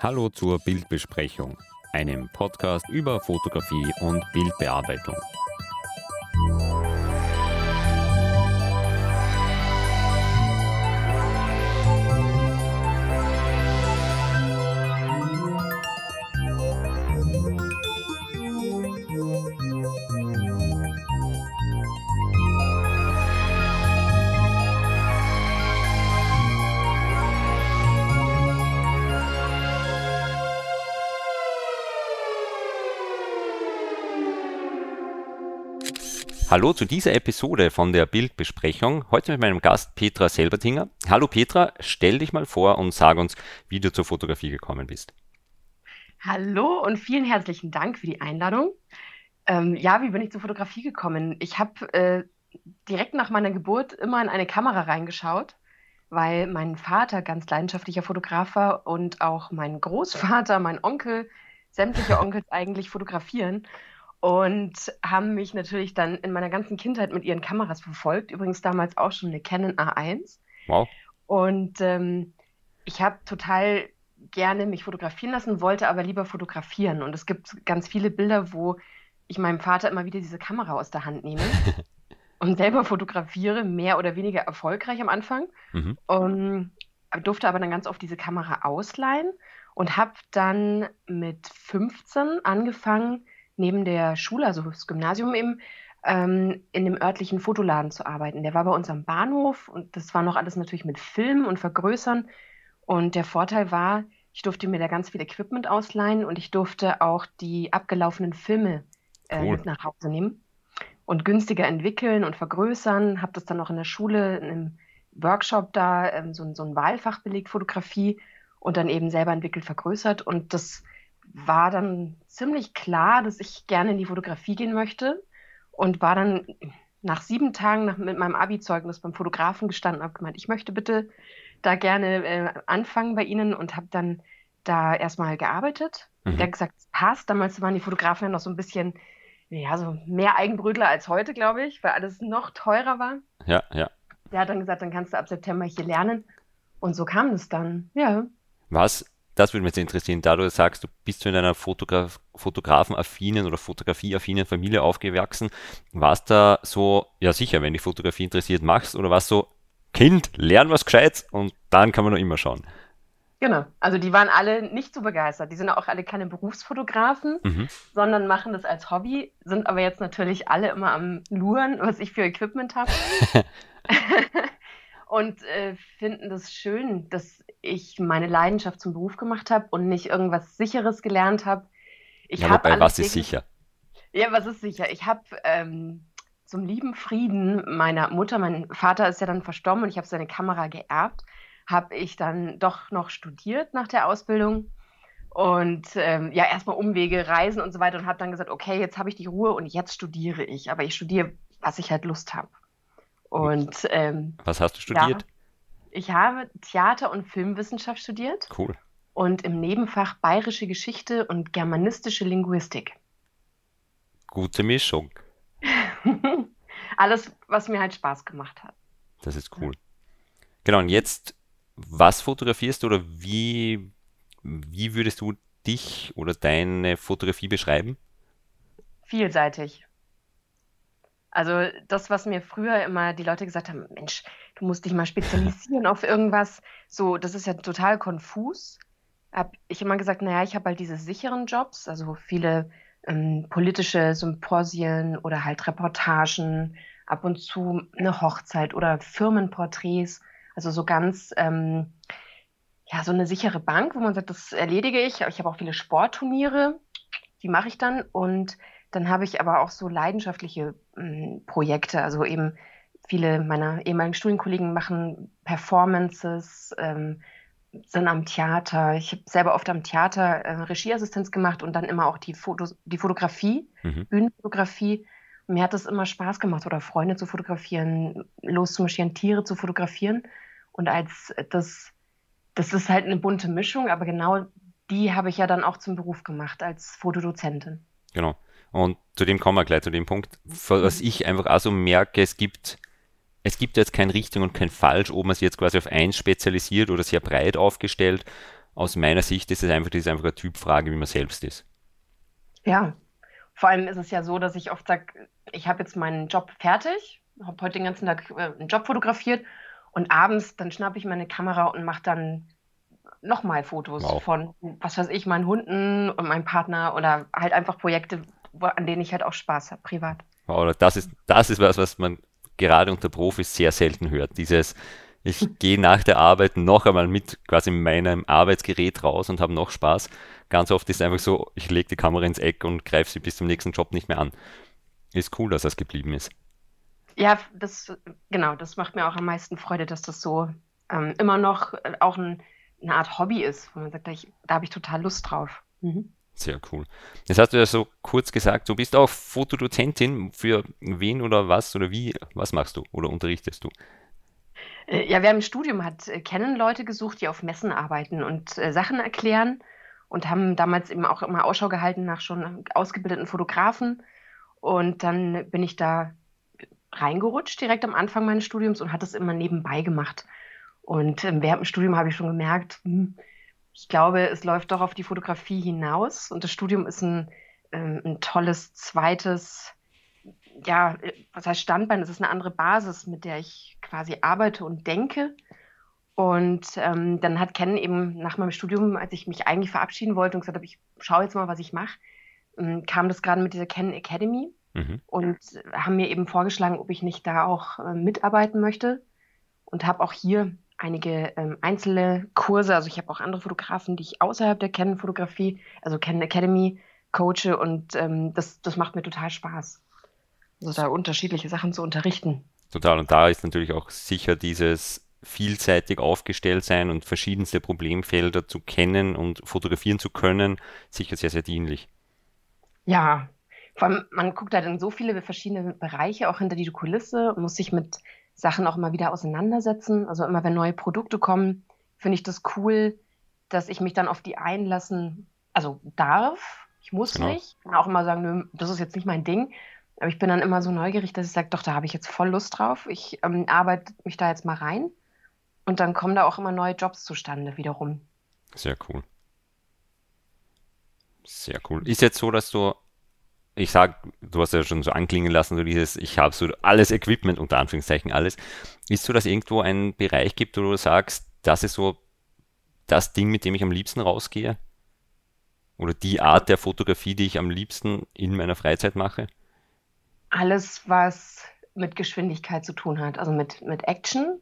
Hallo zur Bildbesprechung, einem Podcast über Fotografie und Bildbearbeitung. Hallo zu dieser Episode von der Bildbesprechung. Heute mit meinem Gast Petra Selbertinger. Hallo Petra, stell dich mal vor und sag uns, wie du zur Fotografie gekommen bist. Hallo und vielen herzlichen Dank für die Einladung. Wie bin ich zur Fotografie gekommen? Ich habe direkt nach meiner Geburt immer in eine Kamera reingeschaut, weil mein Vater ganz leidenschaftlicher Fotograf war und auch mein Großvater, mein Onkel, sämtliche Onkels eigentlich fotografieren und haben mich natürlich dann in meiner ganzen Kindheit mit ihren Kameras verfolgt. Übrigens damals auch schon eine Canon A1. Wow. Und ich habe total gerne mich fotografieren lassen, wollte aber lieber fotografieren. Und es gibt ganz viele Bilder, wo ich meinem Vater immer wieder diese Kamera aus der Hand nehme und selber fotografiere, mehr oder weniger erfolgreich am Anfang. Und durfte aber dann ganz oft diese Kamera ausleihen und habe dann mit 15 angefangen, neben der Schule, also das Gymnasium eben, in dem örtlichen Fotoladen zu arbeiten. Der war bei uns am Bahnhof und das war noch alles natürlich mit Filmen und Vergrößern. Und der Vorteil war, ich durfte mir da ganz viel Equipment ausleihen und ich durfte auch die abgelaufenen Filme mit nach Hause nehmen und günstiger entwickeln und vergrößern. Habe das dann auch in der Schule, in einem Workshop da, so ein Wahlfach belegt, Fotografie, und dann eben selber entwickelt, vergrößert. Und das war dann ziemlich klar, dass ich gerne in die Fotografie gehen möchte und war dann nach 7 Tagen mit meinem Abi-Zeugnis beim Fotografen gestanden und habe gemeint, ich möchte bitte da gerne anfangen bei Ihnen und habe dann da erstmal gearbeitet. Der hat gesagt, es passt. Damals waren die Fotografen ja noch so ein bisschen, so mehr Eigenbrötler als heute, glaube ich, weil alles noch teurer war. Ja. Der hat dann gesagt, dann kannst du ab September hier lernen. Und so kam es dann, ja. Das würde mich jetzt interessieren, da du sagst, du bist in einer fotografen-affinen oder fotografie-affinen Familie aufgewachsen. War es da so, ja sicher, wenn dich Fotografie interessiert, machst, oder war es so, Kind, lern was Gescheites und dann kann man noch immer schauen? Genau, also die waren alle nicht so begeistert. Die sind auch alle keine Berufsfotografen, sondern machen das als Hobby, sind aber jetzt natürlich alle immer am Luren, was ich für Equipment habe. Und finden das schön, dass ich meine Leidenschaft zum Beruf gemacht habe und nicht irgendwas Sicheres gelernt habe. Was ist sicher? Ja, was ist sicher? Ich habe zum lieben Frieden meiner Mutter, mein Vater ist ja dann verstorben und ich habe seine Kamera geerbt, habe ich dann doch noch studiert nach der Ausbildung und erstmal Umwege, Reisen und so weiter und habe dann gesagt, okay, jetzt habe ich die Ruhe und jetzt studiere ich. Aber ich studiere, was ich halt Lust habe. Und was hast du studiert? Ja, ich habe Theater- und Filmwissenschaft studiert. Cool. Und im Nebenfach Bayerische Geschichte und Germanistische Linguistik. Gute Mischung. Alles, was mir halt Spaß gemacht hat. Das ist cool. Genau, und jetzt, was fotografierst du oder wie würdest du dich oder deine Fotografie beschreiben? Vielseitig. Also das, was mir früher immer die Leute gesagt haben, Mensch, du musst dich mal spezialisieren auf irgendwas, so, das ist ja total konfus. Habe ich immer gesagt, ich habe halt diese sicheren Jobs, also viele politische Symposien oder halt Reportagen, ab und zu eine Hochzeit oder Firmenporträts, also so ganz, so eine sichere Bank, wo man sagt, das erledige ich. Ich habe auch viele Sportturniere, die mache ich dann, und dann habe ich aber auch so leidenschaftliche Projekte, also eben viele meiner ehemaligen Studienkollegen machen Performances, sind am Theater. Ich habe selber oft am Theater Regieassistenz gemacht und dann immer auch die Fotografie, Bühnenfotografie. Und mir hat das immer Spaß gemacht, oder Freunde zu fotografieren, loszumarschieren, Tiere zu fotografieren. Und das ist halt eine bunte Mischung, aber genau die habe ich ja dann auch zum Beruf gemacht als Fotodozentin. Genau. Und zu dem kommen wir gleich, zu dem Punkt, was ich einfach auch so merke, es gibt jetzt kein richtig und kein falsch, ob man sich jetzt quasi auf eins spezialisiert oder sehr breit aufgestellt. aus meiner Sicht ist es einfach, das ist einfach eine Typfrage, wie man selbst ist. Ja, vor allem ist es ja so, dass ich oft sage, ich habe jetzt meinen Job fertig, habe heute den ganzen Tag einen Job fotografiert und abends dann schnappe ich meine Kamera und mache dann nochmal Fotos Wow. von, was weiß ich, meinen Hunden und meinem Partner oder halt einfach Projekte, an denen ich halt auch Spaß habe, privat. Wow, das ist was, was man gerade unter Profis sehr selten hört. Dieses, ich gehe nach der Arbeit noch einmal mit quasi meinem Arbeitsgerät raus und habe noch Spaß. Ganz oft ist es einfach so, ich lege die Kamera ins Eck und greife sie bis zum nächsten Job nicht mehr an. Ist cool, dass das geblieben ist. Ja, genau, das macht mir auch am meisten Freude, dass das so immer noch auch eine Art Hobby ist, wo man sagt, da habe ich total Lust drauf. Mhm. Sehr cool. Jetzt hast du ja so kurz gesagt, du bist auch Fotodozentin. Für wen oder was oder wie, was machst du oder unterrichtest du? Ja, wer im Studium hat, kennen Leute gesucht, die auf Messen arbeiten und Sachen erklären und haben damals eben auch immer Ausschau gehalten nach schon ausgebildeten Fotografen. Und dann bin ich da reingerutscht direkt am Anfang meines Studiums und hatte es immer nebenbei gemacht. Und während dem Studium habe ich schon gemerkt, ich glaube, es läuft doch auf die Fotografie hinaus. Und das Studium ist ein tolles zweites, ja, was heißt Standbein? Es ist eine andere Basis, mit der ich quasi arbeite und denke. Und dann hat Ken eben nach meinem Studium, als ich mich eigentlich verabschieden wollte und gesagt habe, ich schaue jetzt mal, was ich mache, kam das gerade mit dieser Ken Academy Mhm. und haben mir eben vorgeschlagen, ob ich nicht da auch mitarbeiten möchte und habe auch hier einige einzelne Kurse, also ich habe auch andere Fotografen, die ich außerhalb der Canon-Fotografie, also Canon Academy, coache und das macht mir total Spaß, also da unterschiedliche Sachen zu unterrichten. Total. Und da ist natürlich auch sicher dieses vielseitig aufgestellt sein und verschiedenste Problemfelder zu kennen und fotografieren zu können, sicher sehr, sehr dienlich. Ja, vor allem, man guckt halt in so viele verschiedene Bereiche, auch hinter die Kulisse und muss sich mit Sachen auch immer wieder auseinandersetzen. Also immer wenn neue Produkte kommen, finde ich das cool, dass ich mich dann auf die einlassen, also darf. Ich muss Genau. nicht. Ich kann auch immer sagen, nö, das ist jetzt nicht mein Ding. Aber ich bin dann immer so neugierig, dass ich sage, doch, da habe ich jetzt voll Lust drauf. Ich arbeite mich da jetzt mal rein. Und dann kommen da auch immer neue Jobs zustande wiederum. Sehr cool. Sehr cool. Ist jetzt so, dass du, ich sag, du hast ja schon so anklingen lassen, so dieses, ich habe so alles Equipment, unter Anführungszeichen alles. Ist so, dass irgendwo einen Bereich gibt, wo du sagst, das ist so das Ding, mit dem ich am liebsten rausgehe? Oder die Art der Fotografie, die ich am liebsten in meiner Freizeit mache? Alles, was mit Geschwindigkeit zu tun hat, also mit Action,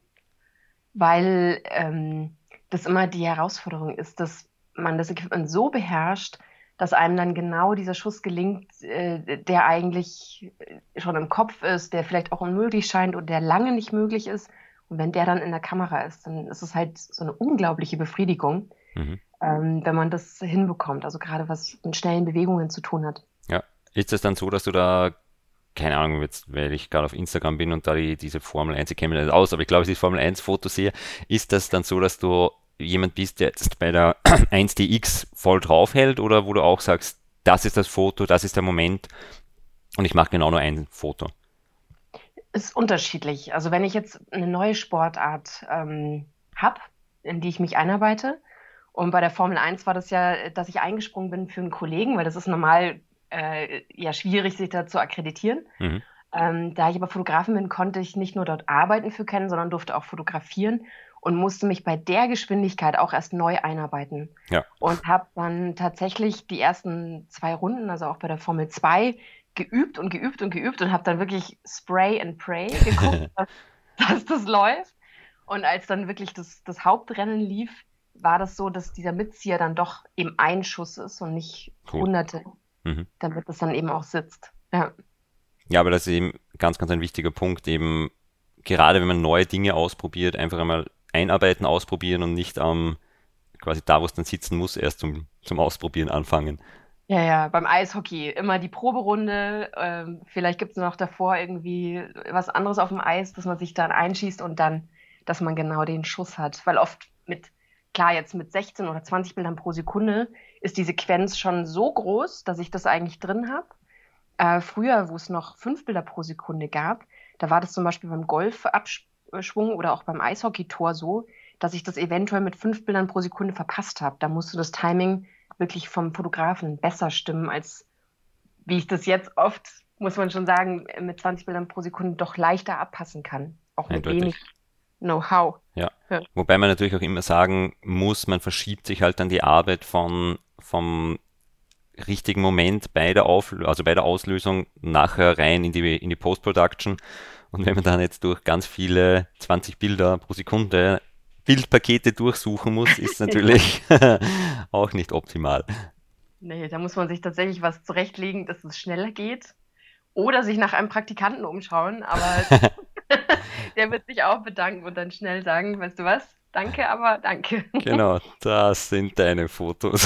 weil das immer die Herausforderung ist, dass man das Equipment so beherrscht, dass einem dann genau dieser Schuss gelingt, der eigentlich schon im Kopf ist, der vielleicht auch unmöglich scheint und der lange nicht möglich ist. Und wenn der dann in der Kamera ist, dann ist es halt so eine unglaubliche Befriedigung, Mhm. wenn man das hinbekommt. Also gerade was mit schnellen Bewegungen zu tun hat. Ja. Ist es dann so, dass du da, keine Ahnung, jetzt, weil ich gerade auf Instagram bin und da diese Formel 1, ich kenne mich nicht aus, aber ich glaube, ich die Formel 1 Fotos sehe, ist das dann so, dass du jemand bist, der jetzt bei der 1DX voll draufhält oder wo du auch sagst, das ist das Foto, das ist der Moment und ich mache genau nur ein Foto? Ist unterschiedlich. Also wenn ich jetzt eine neue Sportart habe, in die ich mich einarbeite, und bei der Formel 1 war das ja, dass ich eingesprungen bin für einen Kollegen, weil das ist normal ja schwierig, sich da zu akkreditieren. Mhm. Da ich aber Fotografin bin, konnte ich nicht nur dort arbeiten für Canon, sondern durfte auch fotografieren und musste mich bei der Geschwindigkeit auch erst neu einarbeiten. Ja, Und habe dann tatsächlich die ersten 2 Runden, also auch bei der Formel 2, geübt und geübt und geübt und habe dann wirklich Spray and Pray geguckt, dass das läuft. Und als dann wirklich das Hauptrennen lief, war das so, dass dieser Mitzieher dann doch eben ein Schuss ist und nicht cool. Hunderte, Mhm. damit es dann eben auch sitzt. Ja. Ja, aber das ist eben ganz, ganz ein wichtiger Punkt, eben gerade wenn man neue Dinge ausprobiert, einfach einmal einarbeiten, ausprobieren und nicht quasi da, wo es dann sitzen muss, erst zum Ausprobieren anfangen. Ja, ja, beim Eishockey immer die Proberunde. Vielleicht gibt es noch davor irgendwie was anderes auf dem Eis, dass man sich dann einschießt und dann, dass man genau den Schuss hat. Weil oft klar, jetzt mit 16 oder 20 Bildern pro Sekunde ist die Sequenz schon so groß, dass ich das eigentlich drin habe. Früher, wo es noch 5 Bilder pro Sekunde gab, da war das zum Beispiel beim Golfabschwung oder auch beim Eishockeytor so. dass ich das eventuell mit 5 Bildern pro Sekunde verpasst habe. Da musste das Timing wirklich vom Fotografen besser stimmen, als wie ich das jetzt oft, muss man schon sagen, mit 20 Bildern pro Sekunde doch leichter abpassen kann. Auch mit wenig Eindeutig. Know-how. Ja. Ja. Wobei man natürlich auch immer sagen muss, man verschiebt sich halt dann die Arbeit vom richtigen Moment bei der also bei der Auslösung nachher rein in die Post-Production. Und wenn man dann jetzt durch ganz viele 20 Bilder pro Sekunde Bildpakete durchsuchen muss, ist natürlich auch nicht optimal. Nee, da muss man sich tatsächlich was zurechtlegen, dass es schneller geht. Oder sich nach einem Praktikanten umschauen, aber der wird sich auch bedanken und dann schnell sagen, weißt du was? Danke, aber danke. Genau, das sind deine Fotos.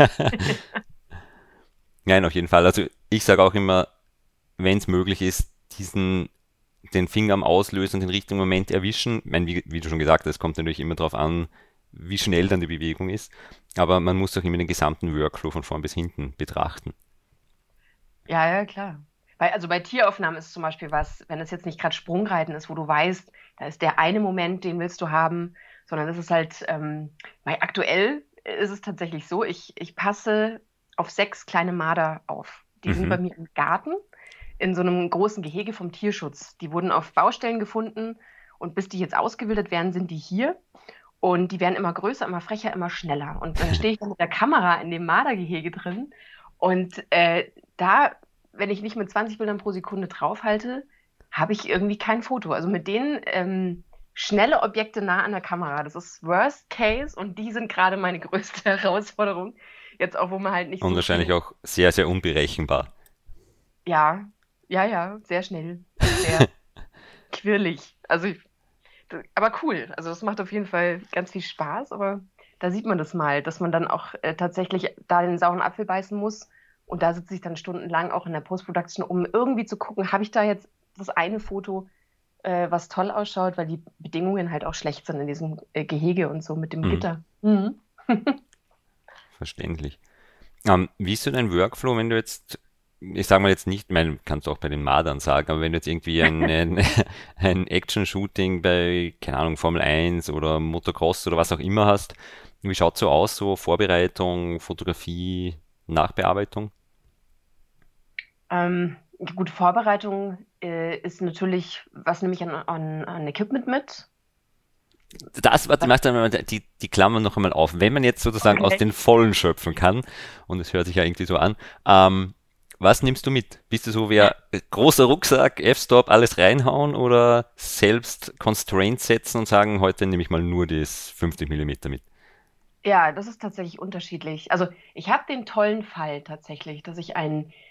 Nein, auf jeden Fall. Also ich sage auch immer, wenn es möglich ist, den Finger am Auslösen, den richtigen Moment erwischen. Ich meine, wie du schon gesagt hast, es kommt natürlich immer darauf an, wie schnell dann die Bewegung ist. Aber man muss auch immer den gesamten Workflow von vorn bis hinten betrachten. Ja, ja, klar. Also bei Tieraufnahmen ist es zum Beispiel was, wenn es jetzt nicht gerade Sprungreiten ist, wo du weißt, da ist der eine Moment, den willst du haben, sondern das ist halt, weil aktuell ist es tatsächlich so, ich passe auf 6 kleine Marder auf. Die sind bei Mhm. mir im Garten in so einem großen Gehege vom Tierschutz. Die wurden auf Baustellen gefunden und bis die jetzt ausgewildert werden, sind die hier. Und die werden immer größer, immer frecher, immer schneller. Und dann stehe ich dann mit der Kamera in dem Mardergehege drin. Und da, wenn ich nicht mit 20 Bildern pro Sekunde draufhalte, habe ich irgendwie kein Foto. Also mit denen schnelle Objekte nah an der Kamera, das ist Worst Case und die sind gerade meine größte Herausforderung. Jetzt auch, wo man halt nicht Und so wahrscheinlich viel, auch sehr, sehr unberechenbar. ja, ja, ja, sehr schnell und sehr quirlig. Aber cool. Also das macht auf jeden Fall ganz viel Spaß, aber da sieht man das mal, dass man dann auch tatsächlich da den sauren Apfel beißen muss. Und da sitze ich dann stundenlang auch in der Post-Production, um irgendwie zu gucken, habe ich da jetzt das eine Foto, was toll ausschaut, weil die Bedingungen halt auch schlecht sind in diesem Gehege und so mit dem Mhm. Gitter. Mhm. Verständlich. Wie ist so dein Workflow, wenn du jetzt, ich sage mal jetzt nicht, ich meine, kannst du auch bei den Madern sagen, aber wenn du jetzt irgendwie ein Action-Shooting bei, keine Ahnung, Formel 1 oder Motocross oder was auch immer hast, wie schaut so aus, so Vorbereitung, Fotografie, Nachbearbeitung? Die gute Vorbereitung ist natürlich, was nehme ich an Equipment mit? Warte, mach dann mal die Klammern noch einmal auf. Wenn man jetzt sozusagen aus Okay. den Vollen schöpfen kann, und es hört sich ja irgendwie so an, was nimmst du mit? Bist du so wie ein großer Rucksack, F-Stop, alles reinhauen oder selbst Constraints setzen und sagen, heute nehme ich mal nur das 50 Millimeter mit? Ja, das ist tatsächlich unterschiedlich. Also ich habe den tollen Fall tatsächlich, dass ich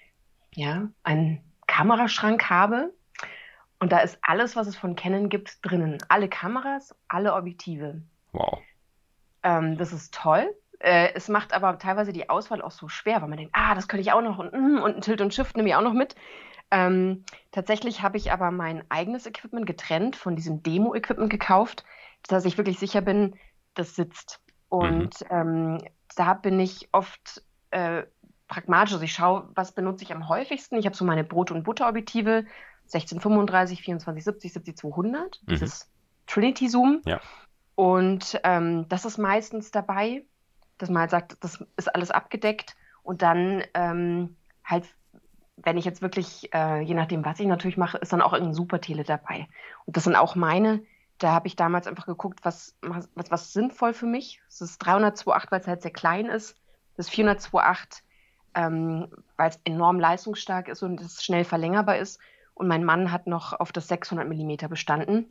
einen Kameraschrank habe und da ist alles, was es von Canon gibt, drinnen. Alle Kameras, alle Objektive. Wow. Das ist toll. Es macht aber teilweise die Auswahl auch so schwer, weil man denkt, das könnte ich auch noch und ein Tilt und Shift nehme ich auch noch mit. Tatsächlich habe ich aber mein eigenes Equipment getrennt von diesem Demo-Equipment gekauft, dass ich wirklich sicher bin, das sitzt. Mhm. Und da bin ich oft pragmatisch. Also ich schaue, was benutze ich am häufigsten. Ich habe so meine Brot- und Butterobjektive, 1635, 2470, 70-200, Mhm. dieses Trinity Zoom. Ja. Und das ist meistens dabei, dass man halt sagt, das ist alles abgedeckt. Und dann halt, wenn ich jetzt wirklich, je nachdem, was ich natürlich mache, ist dann auch irgendein Supertele dabei. Und das sind auch meine. Da habe ich damals einfach geguckt, was sinnvoll für mich. Das ist 300-2.8, weil es halt sehr klein ist. Das 400-2.8, weil es enorm leistungsstark ist und es schnell verlängerbar ist. Und mein Mann hat noch auf das 600 Millimeter bestanden.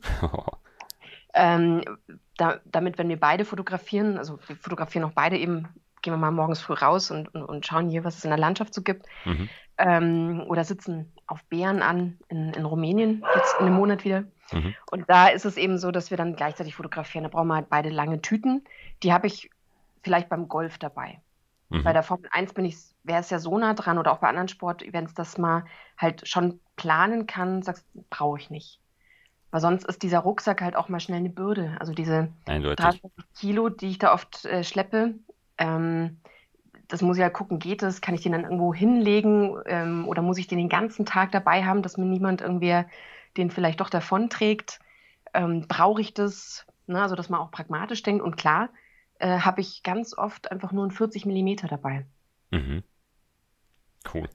Ähm, damit, wenn wir beide fotografieren, also wir fotografieren auch beide eben, gehen wir mal morgens früh raus und schauen hier, was es in der Landschaft so gibt. Mhm. Oder sitzen auf Bären an in Rumänien, jetzt in einem Monat wieder. Mhm. Und da ist es eben so, dass wir dann gleichzeitig fotografieren. Da brauchen wir halt beide lange Tüten. Die habe ich vielleicht beim Golf dabei. Bei Mhm. der Formel 1 wäre es ja so nah dran oder auch bei anderen Sportevents, dass man halt schon planen kann, sagst, brauche ich nicht. Weil sonst ist dieser Rucksack halt auch mal schnell eine Bürde. Also diese Eindeutig. 30 Kilo, die ich da oft schleppe, ähm, das muss ich halt gucken, geht es? Kann ich den dann irgendwo hinlegen oder muss ich den ganzen Tag dabei haben, dass mir niemand irgendwer den vielleicht doch davonträgt? Brauche ich das? ne? Also dass man auch pragmatisch denkt. Und klar, habe ich ganz oft einfach nur einen 40 Millimeter dabei. Mhm. Cool.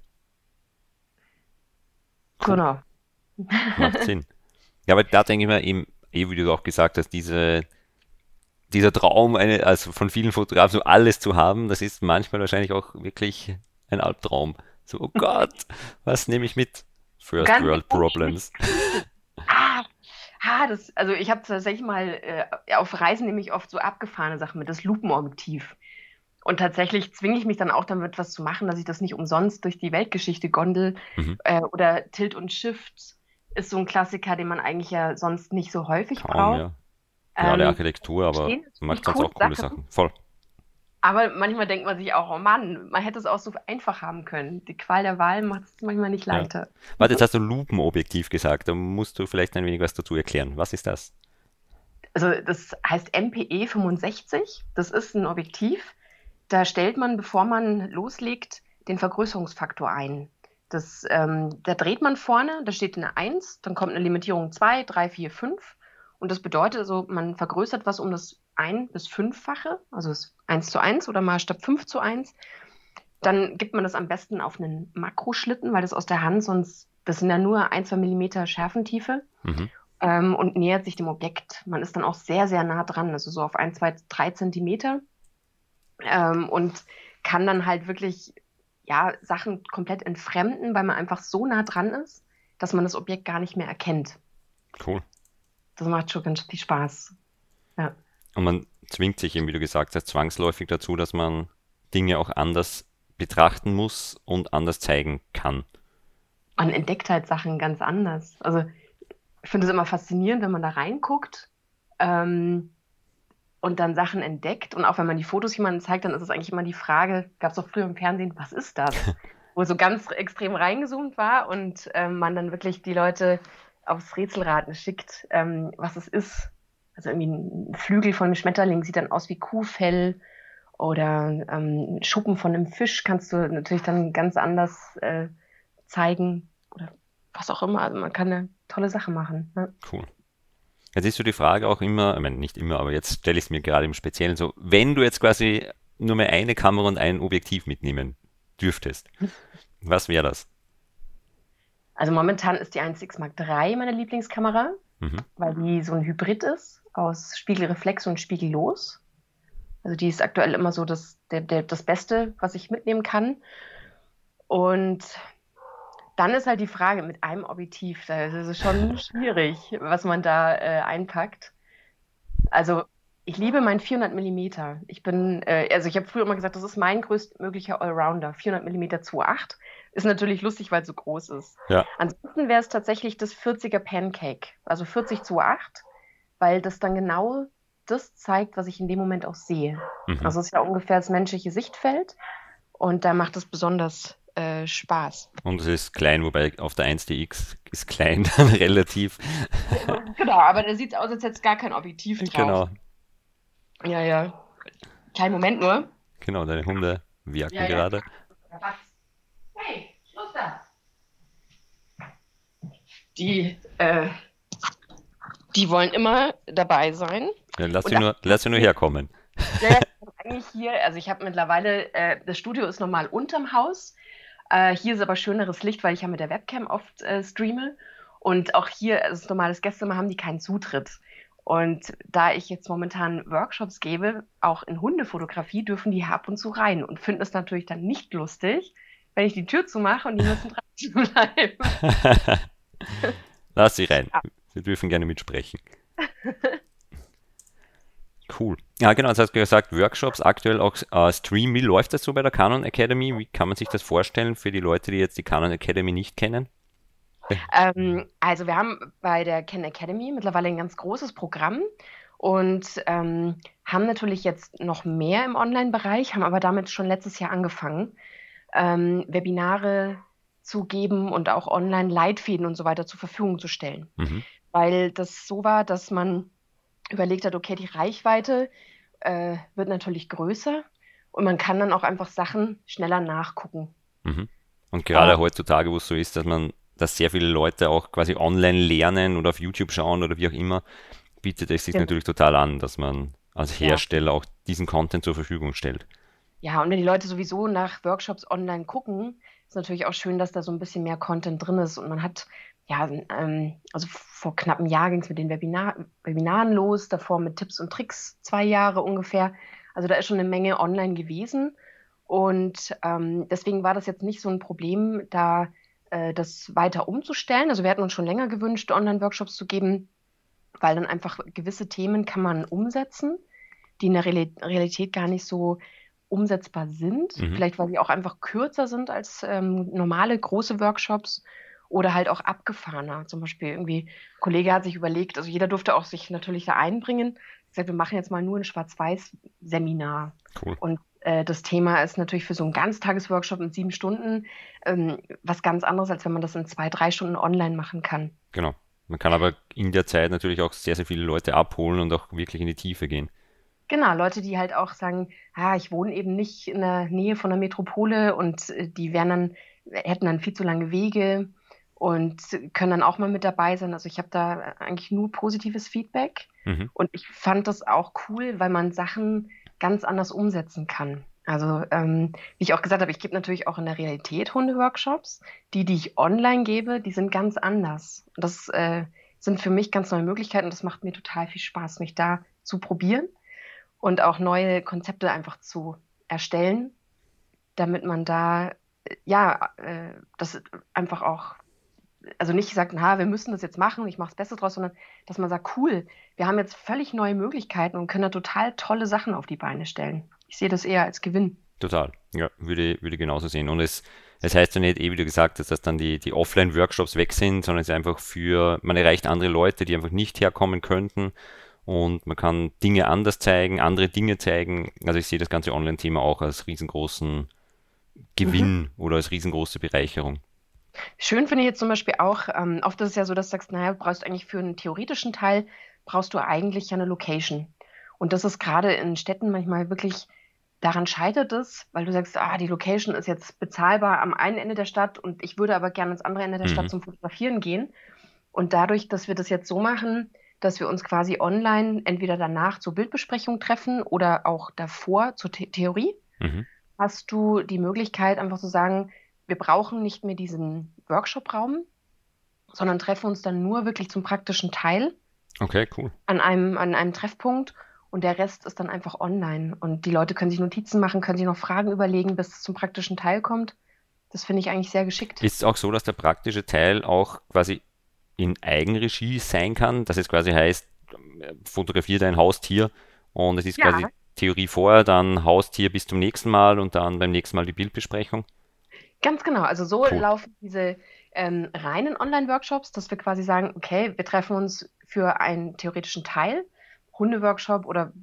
Cool. Genau. Macht Sinn. Ja, aber da denke ich mir eben, wie du auch gesagt hast, dieser Traum, also von vielen Fotografen, so alles zu haben, das ist manchmal wahrscheinlich auch wirklich ein Albtraum. So, oh Gott, was nehme ich mit? First Ganz World Problems. ah, also ich habe tatsächlich mal auf Reisen nehme ich oft so abgefahrene Sachen mit, das Lupenobjektiv. Und tatsächlich zwinge ich mich dann auch damit, was zu machen, dass ich das nicht umsonst durch die Weltgeschichte gondel. Mhm. Oder Tilt und Shift ist so ein Klassiker, den man eigentlich ja sonst nicht so häufig Kaum, braucht. ja. Gerade Architektur, aber Stehen macht natürlich sonst coole auch coole Sachen. Sachen. Voll. Aber manchmal denkt man sich auch, oh Mann, man hätte es auch so einfach haben können. Die Qual der Wahl macht es manchmal nicht Ja. leichter. Warte, jetzt hast du Lupenobjektiv gesagt. Da musst du vielleicht ein wenig was dazu erklären. Was ist das? Also das heißt MPE 65. Das ist ein Objektiv. Da stellt man, bevor man loslegt, den Vergrößerungsfaktor ein. Da dreht man vorne, da steht eine 1, dann kommt eine Limitierung 2, 3, 4, 5. Und das bedeutet also, man vergrößert was um das 1 bis 5-fache, also das 1:1 oder Maßstab 5:1. Dann gibt man das am besten auf einen Makroschlitten, weil das aus der Hand sonst, das sind ja nur 1, 2 Millimeter Schärfentiefe, Mhm. und nähert sich dem Objekt. Man ist dann auch sehr, sehr nah dran, also so auf 1, 2, 3 Zentimeter, und kann dann halt wirklich ja, Sachen komplett entfremden, weil man einfach so nah dran ist, dass man das Objekt gar nicht mehr erkennt. Cool. Das macht schon ganz viel Spaß. Ja. Und man zwingt sich eben, wie du gesagt hast, zwangsläufig dazu, dass man Dinge auch anders betrachten muss und anders zeigen kann. Man entdeckt halt Sachen ganz anders. Also ich finde es immer faszinierend, wenn man da reinguckt, und dann Sachen entdeckt. Und auch wenn man die Fotos jemandem zeigt, dann ist es eigentlich immer die Frage, gab es auch früher im Fernsehen, was ist das? Wo so ganz extrem reingezoomt war und man dann wirklich die Leute aufs Rätselraten schickt, was es ist. Also irgendwie ein Flügel von einem Schmetterling sieht dann aus wie Kuhfell oder Schuppen von einem Fisch kannst du natürlich dann ganz anders zeigen oder was auch immer. Also man kann eine tolle Sache machen. Ne? Cool. Jetzt ist so die Frage auch immer, ich meine nicht immer, aber jetzt stelle ich es mir gerade im Speziellen so, wenn du jetzt quasi nur mehr eine Kamera und ein Objektiv mitnehmen dürftest, was wäre das? Also momentan ist die 1DX Mark III meine Lieblingskamera, Mhm. weil die so ein Hybrid ist aus Spiegelreflex und Spiegellos. Also die ist aktuell immer so das Beste, was ich mitnehmen kann. Und dann ist halt die Frage mit einem Objektiv, da ist es schon schwierig, was man da einpackt. Also ich liebe mein 400 Millimeter. Also ich habe früher immer gesagt, das ist mein größtmöglicher Allrounder. 400 Millimeter 2.8 ist natürlich lustig, weil es so groß ist. Ja, Ansonsten wäre es tatsächlich das 40er Pancake, also 40:8, weil das dann genau das zeigt, was ich in dem Moment auch sehe. mhm. Also es ist ja ungefähr das menschliche Sichtfeld und da macht es besonders Spaß. Und es ist klein, wobei auf der 1DX ist klein dann relativ. Genau, aber da sieht es aus, als hätte es gar kein Objektiv drauf. Genau, Ja, ja. Kleinen Moment nur. genau, deine Hunde Ja, wirken ja. gerade. Hey, Schluss da. Die wollen immer dabei sein. Ja, Und das, lass sie nur herkommen. ja, ja, eigentlich hier, also ich habe mittlerweile, das Studio ist normal unterm Haus. Hier ist aber schöneres Licht, weil ich ja mit der Webcam oft streame. Und auch hier, also das normales Gästezimmer, haben die keinen Zutritt. Und da ich jetzt momentan Workshops gebe, auch in Hundefotografie, dürfen die ab und zu rein und finden es natürlich dann nicht lustig, wenn ich die Tür zumache und die müssen draußen bleiben. Lass sie rein. Sie dürfen gerne mitsprechen. Cool. Ja, genau, jetzt hast du gesagt, Workshops, aktuell auch Stream. Wie läuft das so bei der Canon Academy? Wie kann man sich das vorstellen für die Leute, die jetzt die Canon Academy nicht kennen? Also wir haben bei der Canon Academy mittlerweile ein ganz großes Programm und haben natürlich jetzt noch mehr im Online-Bereich, haben aber damit schon letztes Jahr angefangen, Webinare zu geben und auch Online-Leitfäden und so weiter zur Verfügung zu stellen. Mhm. Weil das so war, dass man überlegt hat, okay, die Reichweite wird natürlich größer und man kann dann auch einfach Sachen schneller nachgucken. Mhm. Und Äh, gerade heutzutage, wo es so ist, dass sehr viele Leute auch quasi online lernen oder auf YouTube schauen oder wie auch immer, bietet es sich Ja. natürlich total an, dass man als Ja. Hersteller auch diesen Content zur Verfügung stellt. Ja, und wenn die Leute sowieso nach Workshops online gucken, ist natürlich auch schön, dass da so ein bisschen mehr Content drin ist. Und man hat, ja, also vor knapp einem Jahr ging es mit den Webinaren los, davor mit Tipps und Tricks 2 Jahre ungefähr. Also da ist schon eine Menge online gewesen. Und deswegen war das jetzt nicht so ein Problem, da das weiter umzustellen. Also wir hatten uns schon länger gewünscht, Online-Workshops zu geben, weil dann einfach gewisse Themen kann man umsetzen, die in der Realität gar nicht so umsetzbar sind. Mhm. Vielleicht, weil sie auch einfach kürzer sind als normale große Workshops oder halt auch abgefahrener. Zum Beispiel irgendwie, ein Kollege hat sich überlegt, also jeder durfte auch sich natürlich da einbringen. Er sagt, wir machen jetzt mal nur ein Schwarz-Weiß-Seminar. Cool. Und das Thema ist natürlich für so einen Ganztagesworkshop in 7 Stunden was ganz anderes, als wenn man das in 2, 3 Stunden online machen kann. Genau. Man kann aber in der Zeit natürlich auch sehr, sehr viele Leute abholen und auch wirklich in die Tiefe gehen. Genau, Leute, die halt auch sagen, ich wohne eben nicht in der Nähe von der Metropole und die hätten dann viel zu lange Wege und können dann auch mal mit dabei sein. Also ich habe da eigentlich nur positives Feedback Mhm. und ich fand das auch cool, weil man Sachen ganz anders umsetzen kann. Also wie ich auch gesagt habe, ich gebe natürlich auch in der Realität Hundeworkshops. Die ich online gebe, die sind ganz anders. Und das sind für mich ganz neue Möglichkeiten und das macht mir total viel Spaß, mich da zu probieren und auch neue Konzepte einfach zu erstellen, damit man da, das einfach auch, also nicht sagt, wir müssen das jetzt machen, ich mache das Beste draus, sondern dass man sagt, cool, wir haben jetzt völlig neue Möglichkeiten und können da total tolle Sachen auf die Beine stellen. Ich sehe das eher als Gewinn. Total. Ja, würde genauso sehen. Und es heißt ja nicht, wie du gesagt hast, dass dann die Offline-Workshops weg sind, sondern es ist einfach man erreicht andere Leute, die einfach nicht herkommen könnten. Und man kann Dinge anders zeigen, andere Dinge zeigen. Also ich sehe das ganze Online-Thema auch als riesengroßen Mhm. Gewinn oder als riesengroße Bereicherung. Schön finde ich jetzt zum Beispiel auch, oft ist es ja so, dass du sagst, naja, du brauchst eigentlich für einen theoretischen Teil, brauchst du eigentlich ja eine Location. Und das ist gerade in Städten manchmal wirklich, daran scheitert es, weil du sagst, die Location ist jetzt bezahlbar am einen Ende der Stadt und ich würde aber gerne ans andere Ende der Stadt Mhm. zum Fotografieren gehen. Und dadurch, dass wir das jetzt so machen, dass wir uns quasi online entweder danach zur Bildbesprechung treffen oder auch davor zur Theorie, Mhm. hast du die Möglichkeit, einfach zu sagen, wir brauchen nicht mehr diesen Workshop-Raum, sondern treffen uns dann nur wirklich zum praktischen Teil Okay, cool. an einem Treffpunkt und der Rest ist dann einfach online. Und die Leute können sich Notizen machen, können sich noch Fragen überlegen, bis es zum praktischen Teil kommt. Das finde ich eigentlich sehr geschickt. Ist es auch so, dass der praktische Teil auch quasi in Eigenregie sein kann, dass es quasi heißt, fotografiere dein Haustier und es ist quasi Ja, Theorie vorher, dann Haustier bis zum nächsten Mal und dann beim nächsten Mal die Bildbesprechung? ganz genau. Also so Cool. laufen diese reinen Online-Workshops, dass wir quasi sagen, okay, wir treffen uns für einen theoretischen Teil, Hundeworkshop oder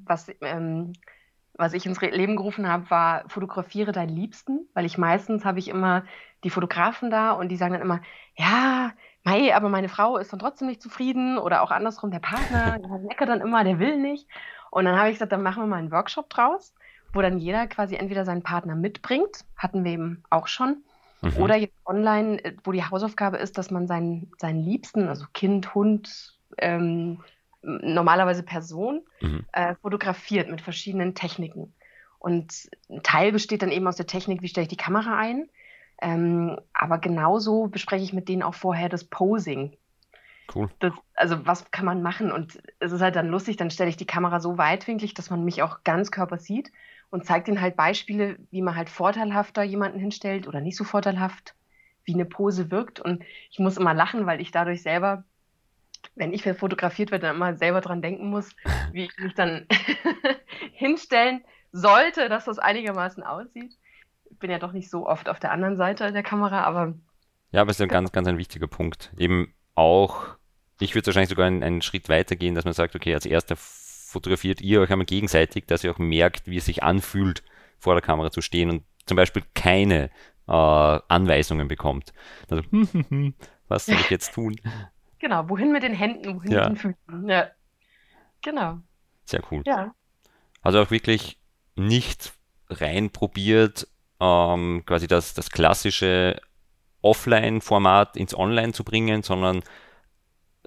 was ich ins Leben gerufen habe, war fotografiere deinen Liebsten, weil meistens habe ich immer die Fotografen da und die sagen dann immer, ja, mei, aber meine Frau ist dann trotzdem nicht zufrieden oder auch andersrum, der Partner, der meckert dann immer, der will nicht. Und dann habe ich gesagt, dann machen wir mal einen Workshop draus, wo dann jeder quasi entweder seinen Partner mitbringt, hatten wir eben auch schon, Mhm. oder jetzt online, wo die Hausaufgabe ist, dass man seinen Liebsten, also Kind, Hund, normalerweise Person, Mhm. fotografiert mit verschiedenen Techniken. Und ein Teil besteht dann eben aus der Technik, wie stelle ich die Kamera ein. Aber genauso bespreche ich mit denen auch vorher das Posing. Cool. Also was kann man machen? Und es ist halt dann lustig, dann stelle ich die Kamera so weitwinklig, dass man mich auch ganz Körper sieht und zeige denen halt Beispiele, wie man halt vorteilhafter jemanden hinstellt oder nicht so vorteilhaft, wie eine Pose wirkt. Und ich muss immer lachen, weil ich dadurch selber, wenn ich fotografiert werde, dann immer selber dran denken muss, wie ich mich dann hinstellen sollte, dass das einigermaßen aussieht. Ich bin ja doch nicht so oft auf der anderen Seite der Kamera, aber Ja, aber es ist ein ganz, ganz ein wichtiger Punkt. Eben auch, ich würde wahrscheinlich sogar einen Schritt weiter gehen, dass man sagt, okay, als erster fotografiert ihr euch einmal gegenseitig, dass ihr auch merkt, wie es sich anfühlt, vor der Kamera zu stehen und zum Beispiel keine Anweisungen bekommt. Also, was soll ich jetzt tun? genau, wohin mit den Händen, wohin mit Ja, den Füßen. Ja, genau. sehr cool. Ja. Also auch wirklich nicht reinprobiert, quasi das klassische Offline-Format ins Online zu bringen, sondern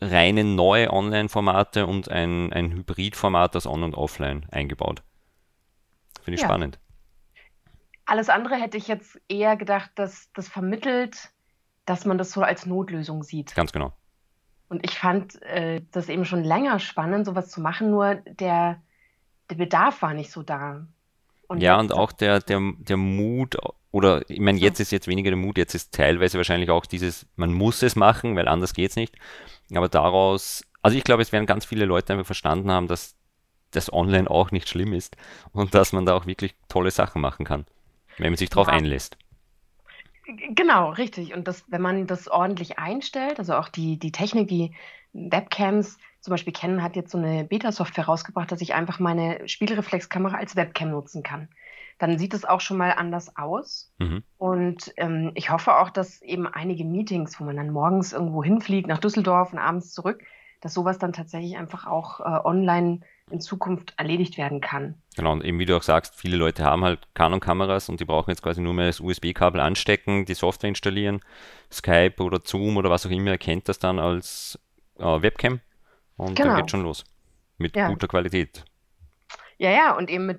reine neue Online-Formate und ein Hybrid-Format aus On und Offline eingebaut. Finde ich Ja. spannend. Alles andere hätte ich jetzt eher gedacht, dass das vermittelt, dass man das so als Notlösung sieht. Ganz genau. Und ich fand das eben schon länger spannend, sowas zu machen, nur der Bedarf war nicht so da. Und Ja, und jetzt, auch der Mut, oder ich meine, hm, jetzt weniger der Mut, jetzt ist teilweise wahrscheinlich auch dieses, man muss es machen, weil anders geht's nicht. Aber daraus, also ich glaube, es werden ganz viele Leute einfach verstanden haben, dass das Online auch nicht schlimm ist und dass man da auch wirklich tolle Sachen machen kann, wenn man sich darauf ja, einlässt. genau, richtig. Und das, wenn man das ordentlich einstellt, also auch die Technik, die Webcams, zum Beispiel Canon hat jetzt so eine Beta-Software rausgebracht, dass ich einfach meine Spiegelreflexkamera als Webcam nutzen kann. Dann sieht es auch schon mal anders aus. Mhm. Und ich hoffe auch, dass eben einige Meetings, wo man dann morgens irgendwo hinfliegt, nach Düsseldorf und abends zurück, dass sowas dann tatsächlich einfach auch online in Zukunft erledigt werden kann. Genau, und eben wie du auch sagst, viele Leute haben halt Canon-Kameras und die brauchen jetzt quasi nur mehr das USB-Kabel anstecken, die Software installieren, Skype oder Zoom oder was auch immer erkennt das dann als Webcam und dann geht Genau. schon los. Mit Ja, guter Qualität. ja, ja, und eben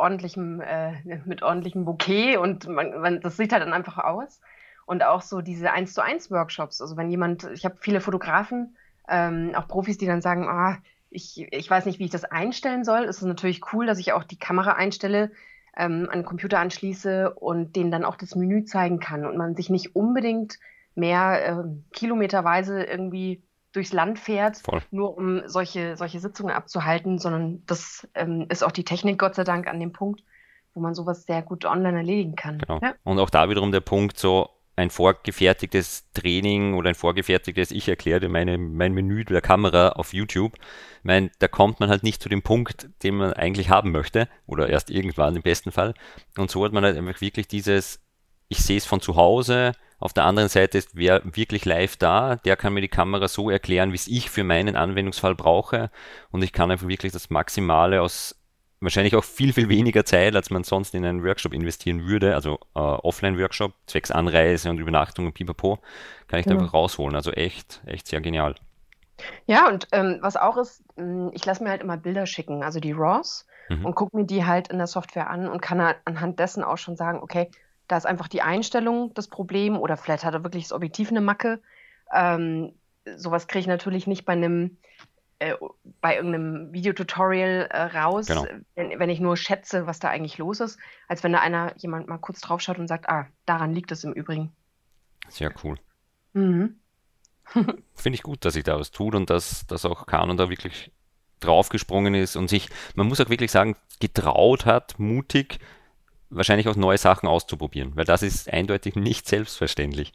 mit ordentlichem Bouquet und das sieht halt dann einfach aus. Und auch so diese 1:1 Workshops. Also wenn jemand, ich habe viele Fotografen, auch Profis, die dann sagen, ich weiß nicht, wie ich das einstellen soll. Es ist natürlich cool, dass ich auch die Kamera einstelle, an den Computer anschließe und denen dann auch das Menü zeigen kann und man sich nicht unbedingt mehr kilometerweise irgendwie durchs Land fährt, Voll. nur um solche Sitzungen abzuhalten, sondern das ist auch die Technik, Gott sei Dank, an dem Punkt, wo man sowas sehr gut online erledigen kann. Genau. Ja, Und auch da wiederum der Punkt, so ein vorgefertigtes Training oder ein vorgefertigtes, ich erkläre dir mein Menü der Kamera auf YouTube. Ich meine, da kommt man halt nicht zu dem Punkt, den man eigentlich haben möchte oder erst irgendwann im besten Fall. Und so hat man halt einfach wirklich dieses, ich sehe es von zu Hause, auf der anderen Seite ist wer wirklich live da, der kann mir die Kamera so erklären, wie es ich für meinen Anwendungsfall brauche und ich kann einfach wirklich das Maximale aus wahrscheinlich auch viel, viel weniger Zeit, als man sonst in einen Workshop investieren würde, also Offline-Workshop, zwecks Anreise und Übernachtung und Pipapo, kann ich da einfach genau. rausholen. Also echt, echt sehr genial. Ja, und was auch ist, ich lasse mir halt immer Bilder schicken, also die RAWs, Mhm. und gucke mir die halt in der Software an und kann halt anhand dessen auch schon sagen, okay, da ist einfach die Einstellung das Problem oder vielleicht hat er wirklich das Objektiv eine Macke. Ähm, sowas kriege ich natürlich nicht äh, bei irgendeinem Videotutorial raus, Genau, wenn ich nur schätze, was da eigentlich los ist, als wenn jemand mal kurz drauf schaut und sagt, daran liegt es im Übrigen. sehr cool. Mhm. Finde ich gut, dass sich da was tut und dass das auch Canon da wirklich draufgesprungen ist und sich, man muss auch wirklich sagen, getraut hat, mutig, wahrscheinlich auch neue Sachen auszuprobieren, weil das ist eindeutig nicht selbstverständlich.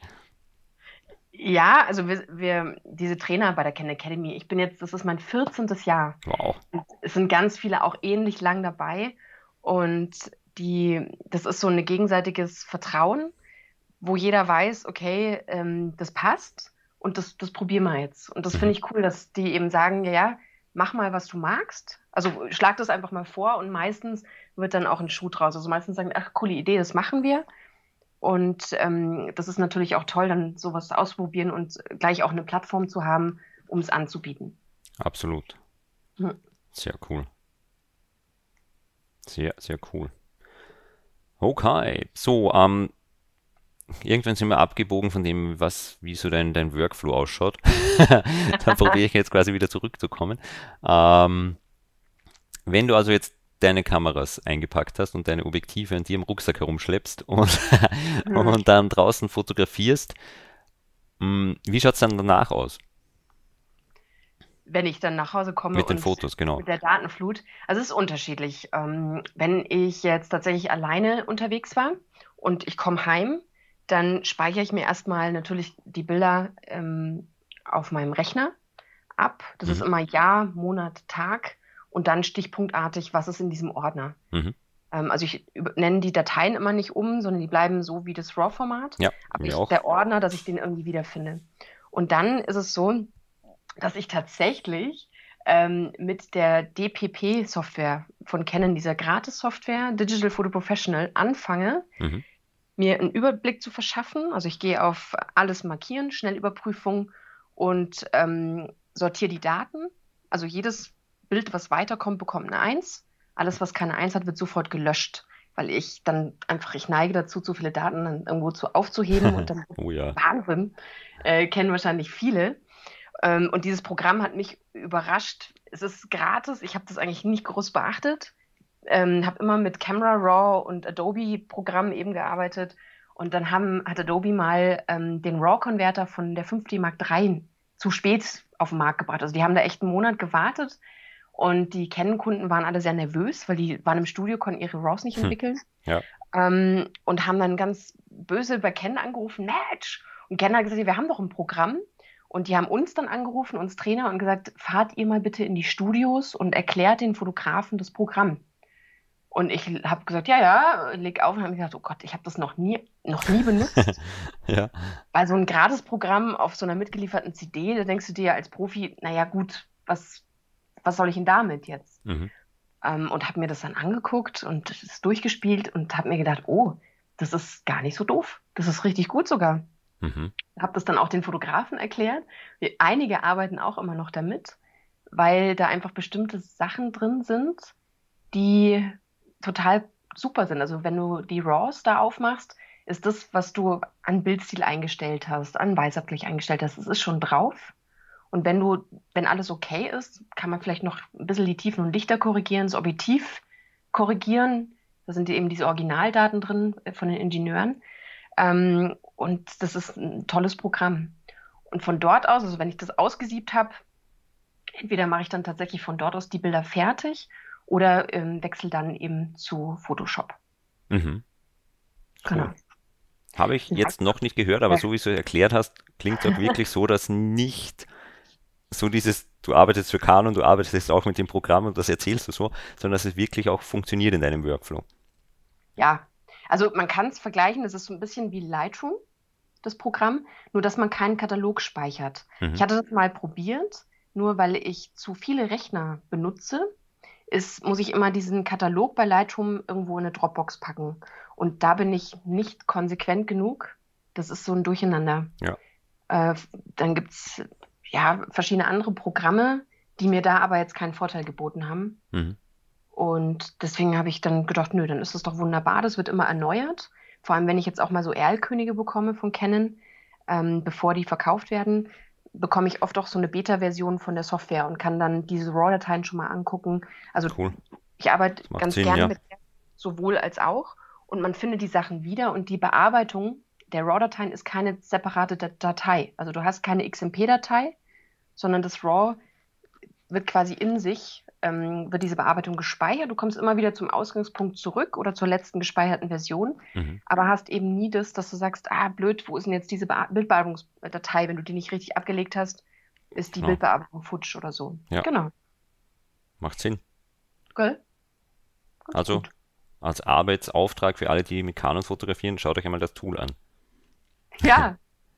Ja, also diese Trainer bei der Khan Academy, das ist mein 14. Jahr. Wow. Und es sind ganz viele auch ähnlich lang dabei. Und das ist so ein gegenseitiges Vertrauen, wo jeder weiß, okay, das passt und das probieren wir jetzt. Und das Mhm. finde ich cool, dass die eben sagen, ja, ja, mach mal, was du magst. Also schlag das einfach mal vor und meistens wird dann auch ein Schuh draus. Also meistens sagen, ach, coole Idee, das machen wir. Und das ist natürlich auch toll, dann sowas auszuprobieren und gleich auch eine Plattform zu haben, um es anzubieten. Absolut. Hm. Sehr cool. Sehr, sehr cool. Okay, so, irgendwann sind wir abgebogen von dem, wie so dein Workflow ausschaut. Da probiere ich jetzt quasi wieder zurückzukommen. Ähm, wenn du also jetzt deine Kameras eingepackt hast und deine Objektive in dir im Rucksack herumschleppst und, Hm. und dann draußen fotografierst, wie schaut es dann danach aus Wenn ich dann nach Hause komme mit den und Fotos, genau? mit der Datenflut. Also es ist unterschiedlich. Wenn ich jetzt tatsächlich alleine unterwegs war und ich komme heim, dann speichere ich mir erstmal natürlich die Bilder auf meinem Rechner ab. Das ist Mhm, immer Jahr, Monat, Tag und dann stichpunktartig, was ist in diesem Ordner. mhm. Also ich nenne die Dateien immer nicht um, sondern die bleiben so wie das RAW-Format. Ja, Aber mir auch. der Ordner, dass ich den irgendwie wiederfinde. Und dann ist es so, dass ich tatsächlich mit der DPP-Software von Canon, dieser Gratis-Software, Digital Photo Professional, anfange, Mhm, mir einen Überblick zu verschaffen. Also ich gehe auf alles markieren, Schnellüberprüfung und sortiere die Daten. Also jedes Bild, was weiterkommt, bekommt eine 1. Alles, was keine 1 hat, wird sofort gelöscht, weil ich neige dazu, zu viele Daten dann irgendwo aufzuheben und dann Oh ja. Wahnsinn. Kennen wahrscheinlich viele. Und dieses Programm hat mich überrascht. Es ist gratis. Ich habe das eigentlich nicht groß beachtet. Habe immer mit Camera Raw und Adobe-Programmen eben gearbeitet. Und dann hat Adobe mal den RAW-Konverter von der 5D Mark III zu spät auf den Markt gebracht. Also die haben da echt einen Monat gewartet. Und die Canon-Kunden waren alle sehr nervös, weil die waren im Studio, konnten ihre RAWs nicht entwickeln. Ja. Und haben dann ganz böse bei Canon angerufen, Mensch. Und Canon hat gesagt, wir haben doch ein Programm. Und die haben uns dann angerufen, uns Trainer, und gesagt, fahrt ihr mal bitte in die Studios und erklärt den Fotografen das Programm. Und ich habe gesagt, ja, leg auf, und habe gesagt, oh Gott, ich habe das noch nie benutzt. Ja. Weil so ein Gratis-Programm auf so einer mitgelieferten CD, da denkst du dir als Profi, naja gut, was soll ich denn damit jetzt? Mhm. Und habe mir das dann angeguckt und es durchgespielt und habe mir gedacht, oh, das ist gar nicht so doof. Das ist richtig gut sogar. Mhm. Habe das dann auch den Fotografen erklärt. Einige arbeiten auch immer noch damit, weil da einfach bestimmte Sachen drin sind, die total super sind. Also wenn du die RAWs da aufmachst, ist das, was du an Bildstil eingestellt hast, an Weißabgleich eingestellt hast, das ist schon drauf. Und wenn alles okay ist, kann man vielleicht noch ein bisschen die Tiefen und Lichter korrigieren, das Objektiv korrigieren. Da sind eben diese Originaldaten drin von den Ingenieuren. Und das ist ein tolles Programm. Und von dort aus, also wenn ich das ausgesiebt habe, entweder mache ich dann tatsächlich von dort aus die Bilder fertig oder wechsle dann eben zu Photoshop. Mhm. Cool. Genau. Habe ich jetzt noch nicht gehört, aber so wie du es erklärt hast, klingt es auch wirklich so, dass nicht so du arbeitest für Canon, du arbeitest jetzt auch mit dem Programm und das erzählst du so, sondern dass es wirklich auch funktioniert in deinem Workflow. Ja, also man kann es vergleichen, das ist so ein bisschen wie Lightroom, das Programm, nur dass man keinen Katalog speichert. Mhm. Ich hatte das mal probiert, nur weil ich zu viele Rechner benutze, muss ich immer diesen Katalog bei Lightroom irgendwo in eine Dropbox packen. Und da bin ich nicht konsequent genug. Das ist so ein Durcheinander. Ja. Dann gibt es ja verschiedene andere Programme, die mir da aber jetzt keinen Vorteil geboten haben. Mhm. Und deswegen habe ich dann gedacht, nö, dann ist das doch wunderbar. Das wird immer erneuert. Vor allem, wenn ich jetzt auch mal so Erlkönige bekomme von Canon, bevor die verkauft werden, bekomme ich oft auch so eine Beta-Version von der Software und kann dann diese RAW-Dateien schon mal angucken. Also Cool. ich arbeite Das macht ganz Sinn, gerne ja. mit der, sowohl als auch. Und man findet die Sachen wieder und die Bearbeitung der RAW-Dateien ist keine separate Datei. Also du hast keine XMP-Datei, sondern das RAW wird quasi in sich, wird diese Bearbeitung gespeichert. Du kommst immer wieder zum Ausgangspunkt zurück oder zur letzten gespeicherten Version, Mhm. aber hast eben nie das, dass du sagst, blöd, wo ist denn jetzt diese Bildbearbeitungsdatei? Wenn du die nicht richtig abgelegt hast, ist die Genau. Bildbearbeitung futsch oder so. Ja. Genau. Macht Sinn. Gell? Ganz Also gut. als Arbeitsauftrag für alle, die mit Canon fotografieren, schaut euch einmal das Tool an. Ja,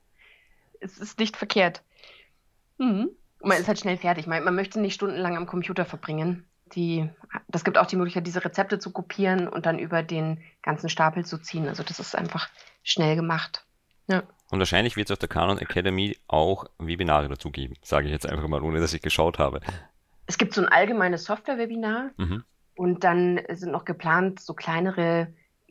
es ist nicht verkehrt. Mhm. Und man ist halt schnell fertig. Man möchte nicht stundenlang am Computer verbringen. Das gibt auch die Möglichkeit, diese Rezepte zu kopieren und dann über den ganzen Stapel zu ziehen. Also das ist einfach schnell gemacht. Ja. Und wahrscheinlich wird es auf der Canon Academy auch Webinare dazu geben, sage ich jetzt einfach mal, ohne dass ich geschaut habe. Es gibt so ein allgemeines Software-Webinar Mhm. und dann sind noch geplant so kleinere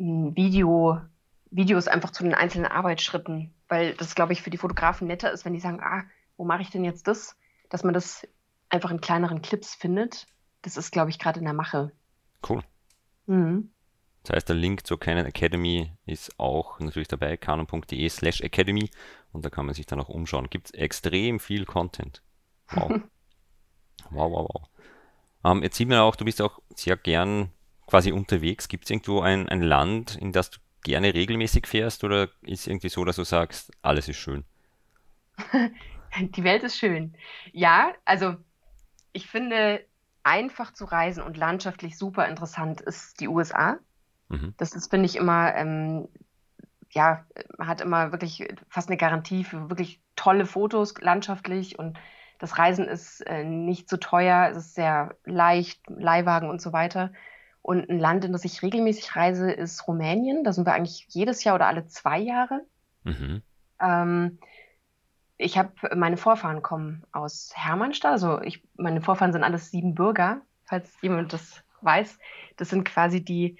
Videos einfach zu den einzelnen Arbeitsschritten, weil das, glaube ich, für die Fotografen netter ist, wenn die sagen, wo mache ich denn jetzt das? Dass man das einfach in kleineren Clips findet. Das ist, glaube ich, gerade in der Mache. Cool. Mhm. Das heißt, der Link zur Canon Academy ist auch natürlich dabei, canon.de/academy, und da kann man sich dann auch umschauen. Gibt es extrem viel Content. Wow. Wow. Jetzt sieht man auch, du bist auch sehr gern quasi unterwegs. Gibt es irgendwo ein Land, in das du gerne regelmäßig fährst, oder ist es irgendwie so, dass du sagst, alles ist schön? Die Welt ist schön. Ja, also ich finde, einfach zu reisen und landschaftlich super interessant ist die USA. Mhm. Das ist, finde ich, immer, man hat immer wirklich fast eine Garantie für wirklich tolle Fotos landschaftlich und das Reisen ist nicht so teuer, es ist sehr leicht, Leihwagen und so weiter. Und ein Land, in das ich regelmäßig reise, ist Rumänien. Da sind wir eigentlich jedes Jahr oder alle 2 Jahre. Mhm. Ähm, Meine Vorfahren kommen aus Hermannstadt, also meine Vorfahren sind alles Siebenbürger, falls jemand das weiß. Das sind quasi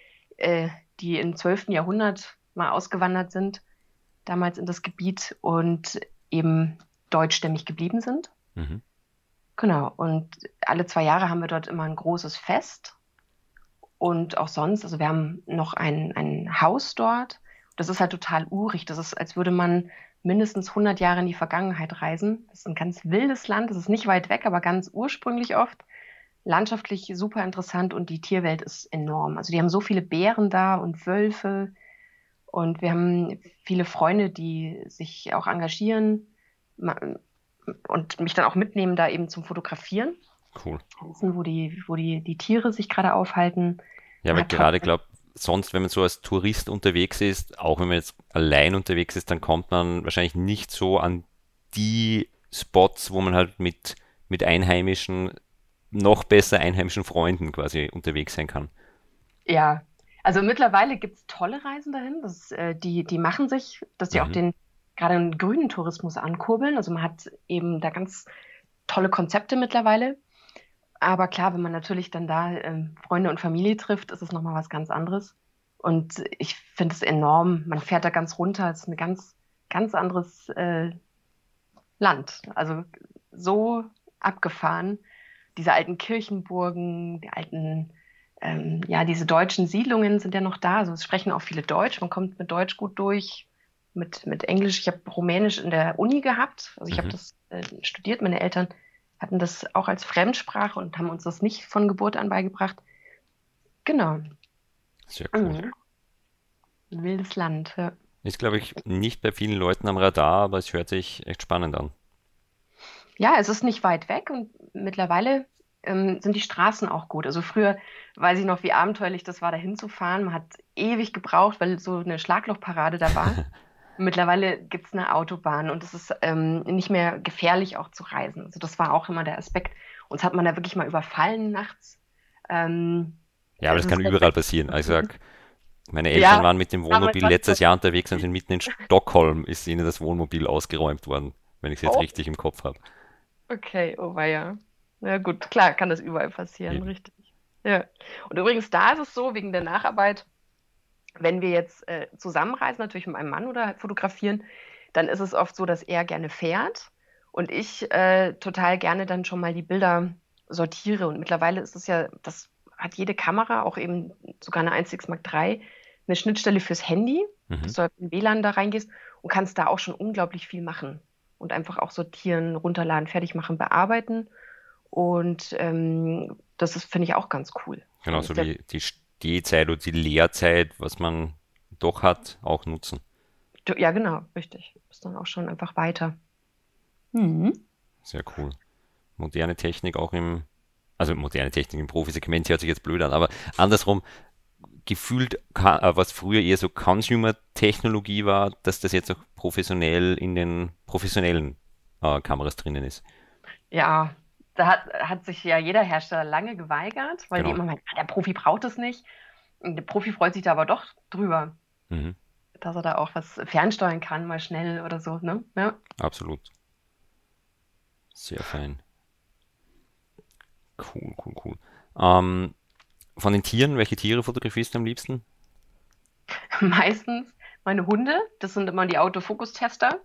die im 12. Jahrhundert mal ausgewandert sind, damals in das Gebiet und eben deutschstämmig geblieben sind. Mhm. Genau, und alle 2 Jahre haben wir dort immer ein großes Fest und auch sonst, also wir haben noch ein Haus dort. Das ist halt total urig. Das ist, als würde man mindestens 100 Jahre in die Vergangenheit reisen. Das ist ein ganz wildes Land. Das ist nicht weit weg, aber ganz ursprünglich oft. Landschaftlich super interessant und die Tierwelt ist enorm. Also die haben so viele Bären da und Wölfe und wir haben viele Freunde, die sich auch engagieren und mich dann auch mitnehmen da eben zum Fotografieren. Cool. Wissen, wo die Tiere sich gerade aufhalten. Ja, Man weil hat tolle. gerade, glaube sonst, wenn man so als Tourist unterwegs ist, auch wenn man jetzt allein unterwegs ist, dann kommt man wahrscheinlich nicht so an die Spots, wo man halt mit Einheimischen, noch besser einheimischen Freunden quasi unterwegs sein kann. Ja, also mittlerweile gibt es tolle Reisen dahin. Die machen sich, dass sie auch Mhm. gerade den grünen Tourismus ankurbeln. Also man hat eben da ganz tolle Konzepte mittlerweile. Aber klar, wenn man natürlich dann da Freunde und Familie trifft, ist es nochmal was ganz anderes. Und ich finde es enorm. Man fährt da ganz runter. Es ist ein ganz anderes Land. Also so abgefahren. Diese alten Kirchenburgen, die alten, ja, diese deutschen Siedlungen sind ja noch da. Also es sprechen auch viele Deutsch. Man kommt mit Deutsch gut durch, mit Englisch. Ich habe Rumänisch in der Uni gehabt. Also ich habe Mhm. das studiert. Meine Eltern hatten das auch als Fremdsprache und haben uns das nicht von Geburt an beigebracht. Genau. Sehr cool. Mhm. Ein wildes Land. Ja. Ist, glaube ich, nicht bei vielen Leuten am Radar, aber es hört sich echt spannend an. Ja, es ist nicht weit weg und mittlerweile sind die Straßen auch gut. Also früher weiß ich noch, wie abenteuerlich das war, da hinzufahren. Man hat ewig gebraucht, weil so eine Schlaglochparade da war. Mittlerweile gibt es eine Autobahn und es ist nicht mehr gefährlich auch zu reisen. Also das war auch immer der Aspekt. Uns hat man da wirklich mal überfallen nachts. Ja, aber Es das kann ist überall passieren. Also ich sag, meine Eltern ja, waren mit dem damals Wohnmobil war letztes das Jahr unterwegs und sind mitten in Stockholm ist ihnen das Wohnmobil ausgeräumt worden, wenn ich es jetzt oh, richtig im Kopf habe. okay, oh weia. Ja gut, klar, kann das überall passieren, Eben. richtig. Ja. Und übrigens, da ist es so, wegen der Nacharbeit, wenn wir jetzt zusammenreisen, natürlich mit meinem Mann oder halt fotografieren, dann ist es oft so, dass er gerne fährt und ich total gerne dann schon mal die Bilder sortiere. Und mittlerweile ist es ja, das hat jede Kamera, auch eben sogar eine 1.6 Mark III, eine Schnittstelle fürs Handy, dass Mhm. du halt in WLAN da reingehst und kannst da auch schon unglaublich viel machen. Und einfach auch sortieren, runterladen, fertig machen, bearbeiten. Und das ist, finde ich, auch ganz cool. Dann Genauso ist der wie die Stehzeit oder die Leerzeit, was man doch hat, auch nutzen. Ja, genau, richtig. Ist dann auch schon einfach weiter. Mhm. Sehr cool. Moderne Technik auch also moderne Technik im Profisegment hört sich jetzt blöd an, aber andersrum, gefühlt, was früher eher so Consumer-Technologie war, dass das jetzt auch professionell in den professionellen Kameras drinnen ist. Ja, da hat sich ja jeder Hersteller lange geweigert, weil die Genau. immer meinen, der Profi braucht es nicht. Und der Profi freut sich da aber doch drüber, Mhm. dass er da auch was fernsteuern kann, mal schnell oder so, ne? Ja. Absolut. Sehr fein. Cool, cool, cool. Ähm, von den Tieren, welche Tiere fotografierst du am liebsten? Meistens meine Hunde, das sind immer die Autofokus-Tester.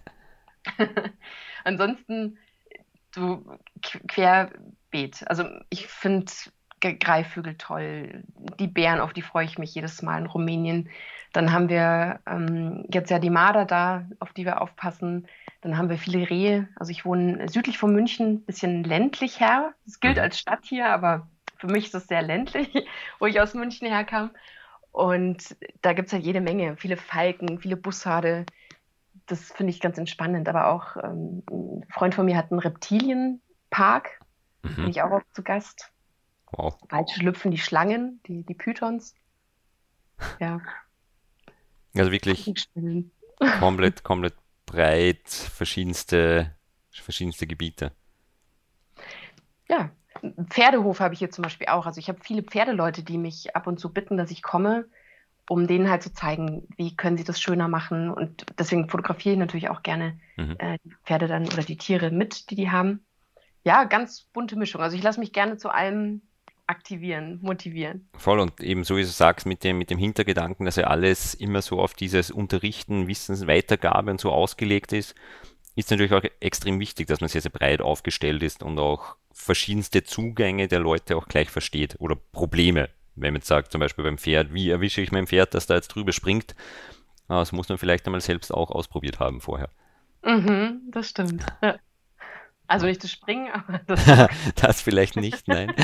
Ansonsten so querbeet. Also ich finde Greifvögel toll. Die Bären, auf die freue ich mich jedes Mal in Rumänien. Dann haben wir jetzt ja die Marder da, auf die wir aufpassen. Dann haben wir viele Rehe. Also ich wohne südlich von München, bisschen ländlich her. Es gilt Mhm. als Stadt hier, aber für mich ist es sehr ländlich, wo ich aus München herkam. Und da gibt es halt jede Menge, viele Falken, viele Bussarde. Das finde ich ganz entspannend. Aber auch ein Freund von mir hat einen Reptilienpark. Bin Mhm. ich auch oft zu Gast. Wow. Bald schlüpfen die Schlangen, die Pythons. Ja, Also wirklich Kriegsspinnen. komplett, komplett breit, verschiedenste Gebiete. Ja, einen Pferdehof habe ich hier zum Beispiel auch. Also ich habe viele Pferdeleute, die mich ab und zu bitten, dass ich komme. um denen halt zu zeigen, wie können sie das schöner machen. Und deswegen fotografiere ich natürlich auch gerne Mhm. die Pferde dann oder die Tiere mit, die haben. Ja, ganz bunte Mischung. Also ich lasse mich gerne zu allem aktivieren, motivieren. Voll und eben so wie du sagst, mit dem Hintergedanken, dass ja alles immer so auf dieses Unterrichten, Wissensweitergabe und so ausgelegt ist natürlich auch extrem wichtig, dass man sehr, sehr breit aufgestellt ist und auch verschiedenste Zugänge der Leute auch gleich versteht oder Probleme. Wenn man jetzt sagt, zum Beispiel beim Pferd, wie erwische ich mein Pferd, dass da jetzt drüber springt, das muss man vielleicht einmal selbst auch ausprobiert haben vorher. Mhm, das stimmt. Ja. Also nicht das Springen, aber das Gucken. Das vielleicht nicht, nein.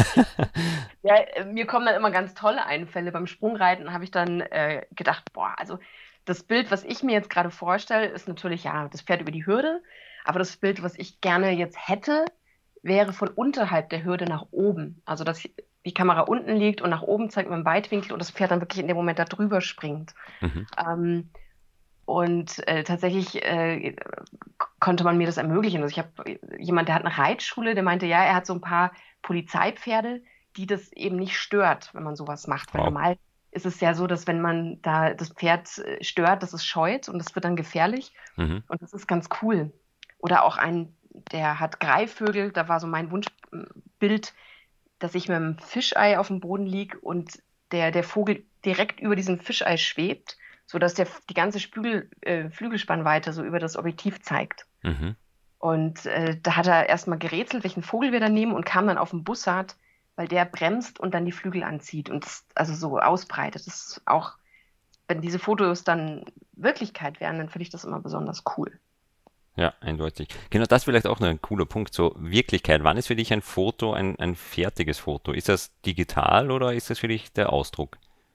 Ja, mir kommen dann immer ganz tolle Einfälle. Beim Sprungreiten habe ich dann gedacht, boah, also das Bild, was ich mir jetzt gerade vorstelle, ist natürlich, ja, das Pferd über die Hürde. Aber das Bild, was ich gerne jetzt hätte, wäre von unterhalb der Hürde nach oben. Also, dass die Kamera unten liegt und nach oben zeigt mit dem Weitwinkel und das Pferd dann wirklich in dem Moment da drüber springt. Mhm. Ähm, und tatsächlich konnte man mir das ermöglichen. Also ich habe jemand, der hat eine Reitschule, der meinte, ja, er hat so ein paar Polizeipferde, die das eben nicht stört, wenn man sowas macht. Weil Wow. normal ist es ja so, dass wenn man da das Pferd stört, dass es scheut und das wird dann gefährlich. Mhm. Und das ist ganz cool. Oder auch ein, der hat Greifvögel, da war so mein Wunschbild, dass ich mit einem Fischei auf dem Boden liege und der Vogel direkt über diesem Fischei schwebt, sodass der die ganze Flügelspannweite so über das Objektiv zeigt. Mhm. Und da hat er erstmal gerätselt, welchen Vogel wir da nehmen und kam dann auf den Bussard, weil der bremst und dann die Flügel anzieht und das, also so ausbreitet. Das ist auch, wenn diese Fotos dann Wirklichkeit wären, dann finde ich das immer besonders cool. Ja, eindeutig. Genau, das ist vielleicht auch noch ein cooler Punkt. So Wirklichkeit. Wann ist für dich ein Foto ein fertiges Foto? Ist das digital oder ist das für dich der Ausdruck?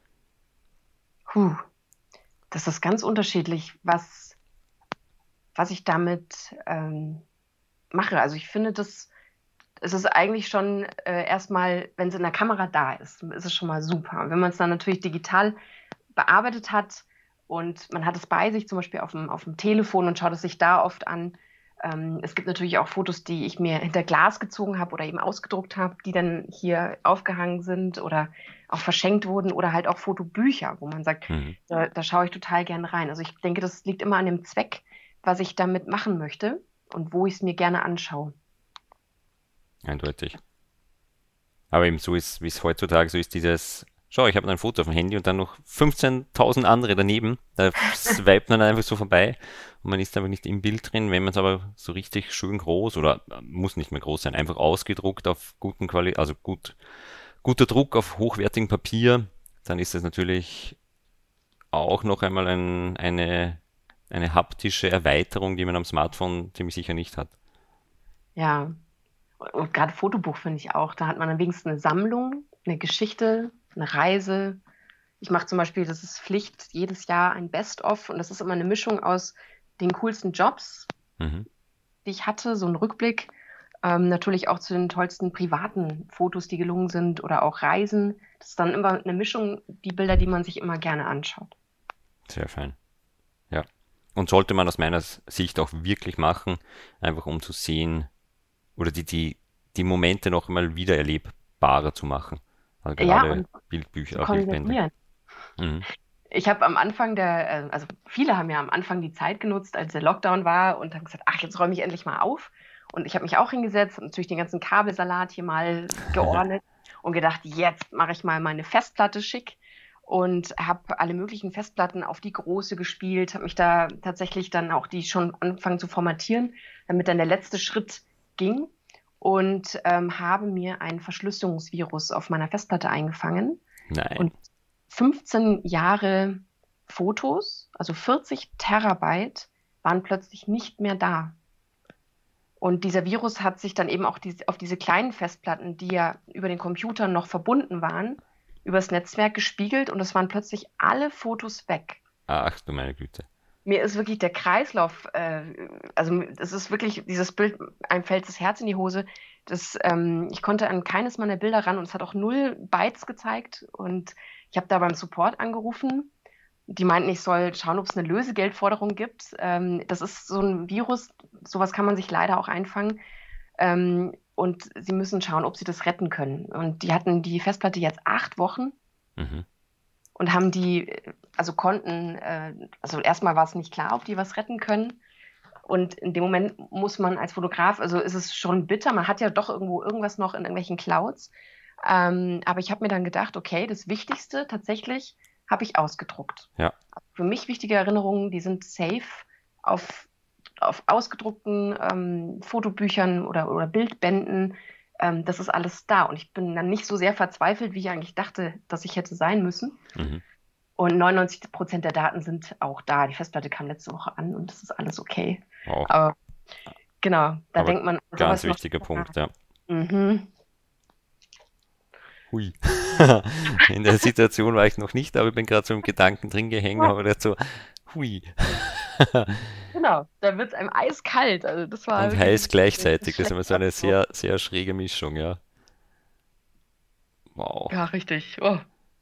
Puh, das ist ganz unterschiedlich, was ich damit mache. Also ich finde, es ist eigentlich schon erstmal, wenn es in der Kamera da ist es schon mal super. Und wenn man es dann natürlich digital bearbeitet hat und man hat es bei sich, zum Beispiel auf dem Telefon und schaut es sich da oft an. Es gibt natürlich auch Fotos, die ich mir hinter Glas gezogen habe oder eben ausgedruckt habe, die dann hier aufgehangen sind oder auch verschenkt wurden oder halt auch Fotobücher, wo man sagt, Mhm. da schaue ich total gerne rein. Also ich denke, das liegt immer an dem Zweck, was ich damit machen möchte und wo ich es mir gerne anschaue. Eindeutig. Aber eben so ist, wie es heutzutage so ist, dieses, schau, ich habe ein Foto auf dem Handy und dann noch 15.000 andere daneben. Da swipet man einfach so vorbei und man ist aber nicht im Bild drin. Wenn man es aber so richtig schön groß oder muss nicht mehr groß sein, einfach ausgedruckt auf guten Qualität, also guter Druck auf hochwertigem Papier, dann ist das natürlich auch noch einmal eine haptische Erweiterung, die man am Smartphone ziemlich sicher nicht hat. Ja, und gerade Fotobuch finde ich auch. Da hat man dann wenigstens eine Sammlung, eine Geschichte, eine Reise. Ich mache zum Beispiel, das ist Pflicht, jedes Jahr ein Best-of und das ist immer eine Mischung aus den coolsten Jobs, Mhm. die ich hatte, so ein Rückblick. Natürlich auch zu den tollsten privaten Fotos, die gelungen sind oder auch Reisen. Das ist dann immer eine Mischung, die Bilder, die man sich immer gerne anschaut. Sehr fein. Ja. Und sollte man aus meiner Sicht auch wirklich machen, einfach um zu sehen oder die Momente noch mal wieder erlebbarer zu machen. Also Ja, gerade und zu Bildbücher, Bildbände. konservieren. Mhm. Ich habe am Anfang also viele haben ja am Anfang die Zeit genutzt, als der Lockdown war und haben gesagt, ach, jetzt räume ich endlich mal auf. Und ich habe mich auch hingesetzt, habe natürlich den ganzen Kabelsalat hier mal geordnet und gedacht, jetzt mache ich mal meine Festplatte schick und habe alle möglichen Festplatten auf die große gespielt, habe mich da tatsächlich dann auch die schon angefangen zu formatieren, damit dann der letzte Schritt ging und habe mir ein Verschlüsselungsvirus auf meiner Festplatte eingefangen. Nein. Und 15 Jahre Fotos, also 40 Terabyte, waren plötzlich nicht mehr da. Und dieser Virus hat sich dann eben auch auf diese kleinen Festplatten, die ja über den Computer noch verbunden waren, übers Netzwerk gespiegelt und es waren plötzlich alle Fotos weg. Ach du meine Güte. Mir ist wirklich der Kreislauf, also es ist wirklich dieses Bild, einem fällt das Herz in die Hose. Ich konnte an keines meiner Bilder ran und es hat auch 0 Bytes gezeigt. Und ich habe da beim Support angerufen. Die meinten, ich soll schauen, ob es eine Lösegeldforderung gibt. Das ist so ein Virus, sowas kann man sich leider auch einfangen. Und sie müssen schauen, ob sie das retten können. Und die hatten die Festplatte jetzt 8 Wochen Mhm. und haben die, also konnten, also erstmal war es nicht klar, ob die was retten können. Und in dem Moment muss man als Fotograf, also ist es schon bitter, man hat ja doch irgendwo irgendwas noch in irgendwelchen Clouds. Aber ich habe mir dann gedacht, okay, das Wichtigste tatsächlich habe ich ausgedruckt. Ja, Für mich wichtige Erinnerungen, die sind safe auf, auf ausgedruckten Fotobüchern oder Bildbänden. Das ist alles da. Und ich bin dann nicht so sehr verzweifelt, wie ich eigentlich dachte, dass ich hätte sein müssen. mhm. Und 99% der Daten sind auch da. Die Festplatte kam letzte Woche an und das ist alles okay. Wow. Aber genau, da Aber denkt man ganz sowas noch. wichtiger Punkt, ja. Mhm. Hui. In der Situation war ich noch nicht, aber ich bin gerade so im Gedanken drin gehängt, Ja, habe gedacht so, hui. genau, da wird es einem eiskalt. Also das war Und wirklich heiß das gleichzeitig. Das ist immer so Schlechteste. eine sehr, sehr schräge Mischung, ja. Wow. Ja, richtig. Oh.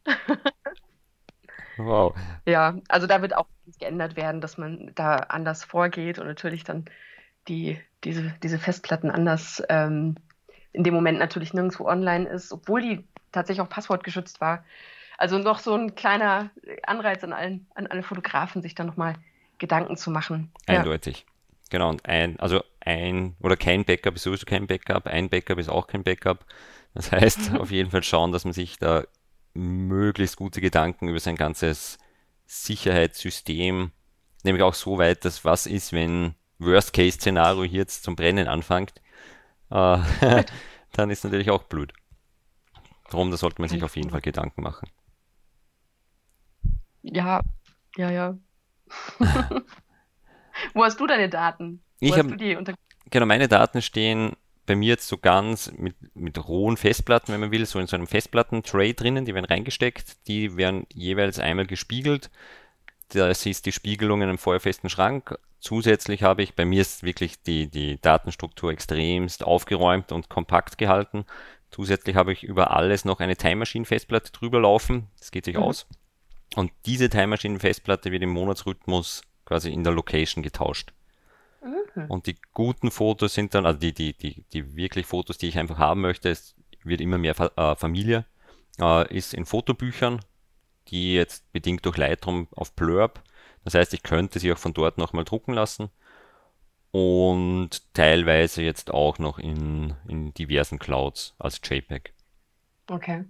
Wow. Ja, also da wird auch geändert werden, dass man da anders vorgeht und natürlich dann diese Festplatten anders in dem Moment natürlich nirgendwo online ist, obwohl die tatsächlich auch passwortgeschützt war. Also noch so ein kleiner Anreiz an alle Fotografen, sich da nochmal Gedanken zu machen. Ja. Eindeutig. Genau, und ein oder kein Backup ist sowieso kein Backup, ein Backup ist auch kein Backup. Das heißt, auf jeden Fall schauen, dass man sich da möglichst gute Gedanken über sein ganzes Sicherheitssystem, nämlich auch so weit, dass was ist, wenn Worst-Case-Szenario hier jetzt zum Brennen anfängt, äh, dann ist natürlich auch blöd. Darum, da sollte man sich auf jeden Fall Gedanken machen. Ja, ja, ja. Wo hast du deine Daten? Wo Ich hast du habe, die unter... genau, meine Daten stehen bei mir jetzt so ganz mit rohen Festplatten, wenn man will, so in so einem Festplatten-Tray drinnen, die werden reingesteckt, die werden jeweils einmal gespiegelt. Das ist die Spiegelung in einem feuerfesten Schrank. Zusätzlich habe ich, bei mir ist wirklich die Datenstruktur extremst aufgeräumt und kompakt gehalten. Zusätzlich habe ich über alles noch eine Time Machine Festplatte drüber laufen. Das geht sich Mhm. aus. Und diese Time Machine Festplatte wird im Monatsrhythmus quasi in der Location getauscht. Mhm. Und die guten Fotos sind dann, also die wirklich Fotos, die ich einfach haben möchte, es wird immer mehr Familie, ist in Fotobüchern, die jetzt bedingt durch Lightroom auf Blurb. Das heißt, ich könnte sie auch von dort nochmal drucken lassen und teilweise jetzt auch noch in diversen Clouds als JPEG. Okay.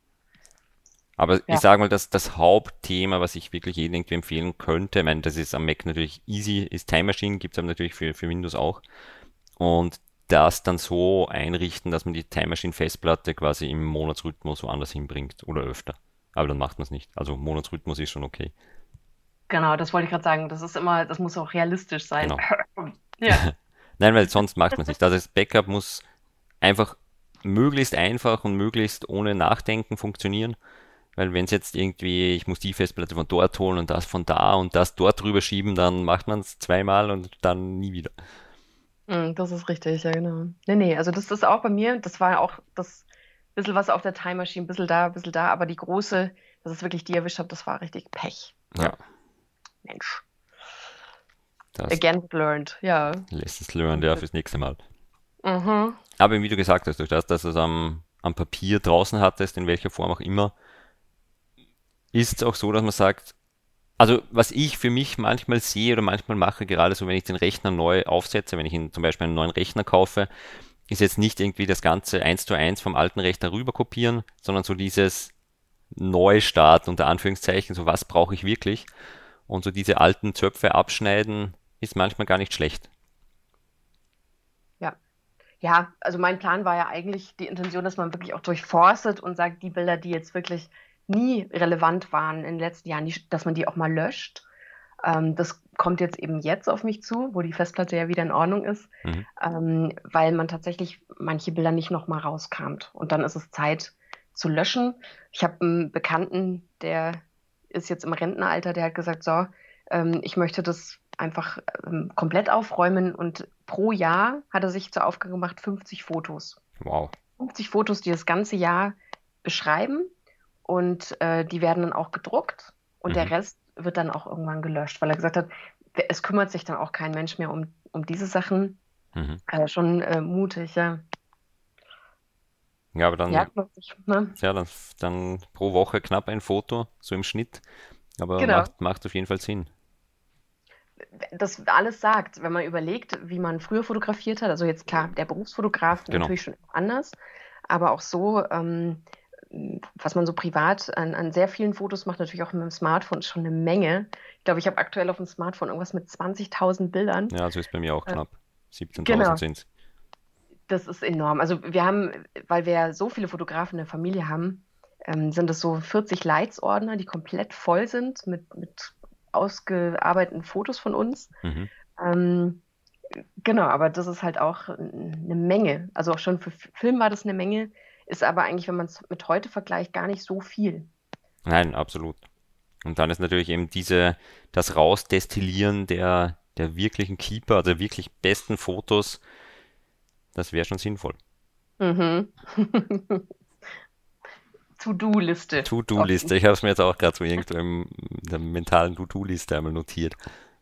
Aber ich Ja. sage mal, dass das Hauptthema, was ich wirklich jedem irgendwie empfehlen könnte, ich meine, das ist am Mac natürlich easy, ist Time Machine, gibt es aber natürlich für Windows auch. Und das dann so einrichten, dass man die Time Machine Festplatte quasi im Monatsrhythmus woanders hinbringt oder öfter. Aber dann macht man es nicht. Also Monatsrhythmus ist schon okay. Genau, das wollte ich gerade sagen. Das ist immer, das muss auch realistisch sein. Genau. Ja. Nein, weil sonst macht man es nicht. Also das Backup muss einfach möglichst einfach und möglichst ohne Nachdenken funktionieren. Weil wenn es jetzt irgendwie, ich muss die Festplatte von dort holen und das von da und das dort drüber schieben, dann macht man es zweimal und dann nie wieder. Das ist richtig, ja, genau. Nee, nee, also das ist auch bei mir, das war auch das bisschen was auf der Time Machine, ein bisschen da, aber die große, dass es wirklich die erwischt hat, das war richtig Pech. Ja, Ja, Mensch. das Again learned, ja. lässt es lernen, ja, fürs nächste Mal. Mhm. Aber wie du gesagt hast, durch das, dass du es am Papier draußen hattest, in welcher Form auch immer, ist es auch so, dass man sagt, also was ich für mich manchmal sehe oder manchmal mache, gerade so, wenn ich den Rechner neu aufsetze, wenn ich zum Beispiel einen neuen Rechner kaufe, ist jetzt nicht irgendwie das Ganze eins zu eins vom alten Rechner rüber kopieren, sondern so dieses Neustart unter Anführungszeichen, so was brauche ich wirklich und so diese alten Zöpfe abschneiden, ist manchmal gar nicht schlecht. Ja. Ja, also mein Plan war ja eigentlich die Intention, dass man wirklich auch durchforstet und sagt, die Bilder, die jetzt wirklich nie relevant waren in den letzten Jahren, dass man die auch mal löscht. Das kommt jetzt eben jetzt auf mich zu, wo die Festplatte ja wieder in Ordnung ist, Mhm. weil man tatsächlich manche Bilder nicht nochmal rauskramt. Und dann ist es Zeit zu löschen. Ich habe einen Bekannten, der ist jetzt im Rentenalter, der hat gesagt, so, ich möchte das einfach komplett aufräumen und pro Jahr hat er sich zur Aufgabe gemacht, 50 Fotos. Wow. 50 Fotos, die das ganze Jahr beschreiben und die werden dann auch gedruckt und Mhm. der Rest wird dann auch irgendwann gelöscht, weil er gesagt hat, es kümmert sich dann auch kein Mensch mehr um diese Sachen. Mhm. Schon mutig, ja. Ja, aber Ja, dann, ne? ja, dann pro Woche knapp ein Foto, so im Schnitt. Aber Genau. macht auf jeden Fall Sinn. Das alles sagt, wenn man überlegt, wie man früher fotografiert hat, also jetzt klar, der Berufsfotograf Genau. natürlich schon anders, aber auch so, was man so privat an sehr vielen Fotos macht, natürlich auch mit dem Smartphone, ist schon eine Menge. Ich glaube, ich habe aktuell auf dem Smartphone irgendwas mit 20.000 Bildern. Ja, so ist bei mir auch Äh, knapp. 17.000 genau, sind es. das ist enorm. Also wir haben, weil wir ja so viele Fotografen in der Familie haben, sind es so 40 Leitsordner, die komplett voll sind mit ausgearbeiteten Fotos von uns. Mhm. Ähm, Genau, aber das ist halt auch eine Menge. Also auch schon für Film war das eine Menge, ist aber eigentlich, wenn man es mit heute vergleicht, gar nicht so viel. Nein, absolut. Und dann ist natürlich eben das Rausdestillieren der wirklichen Keeper, also der wirklich besten Fotos, das wäre schon sinnvoll. Mhm. To-Do-Liste. Auf To-Do-Liste, jeden ich habe es mir jetzt auch gerade so irgendwo in der mentalen To-Do-Liste einmal notiert.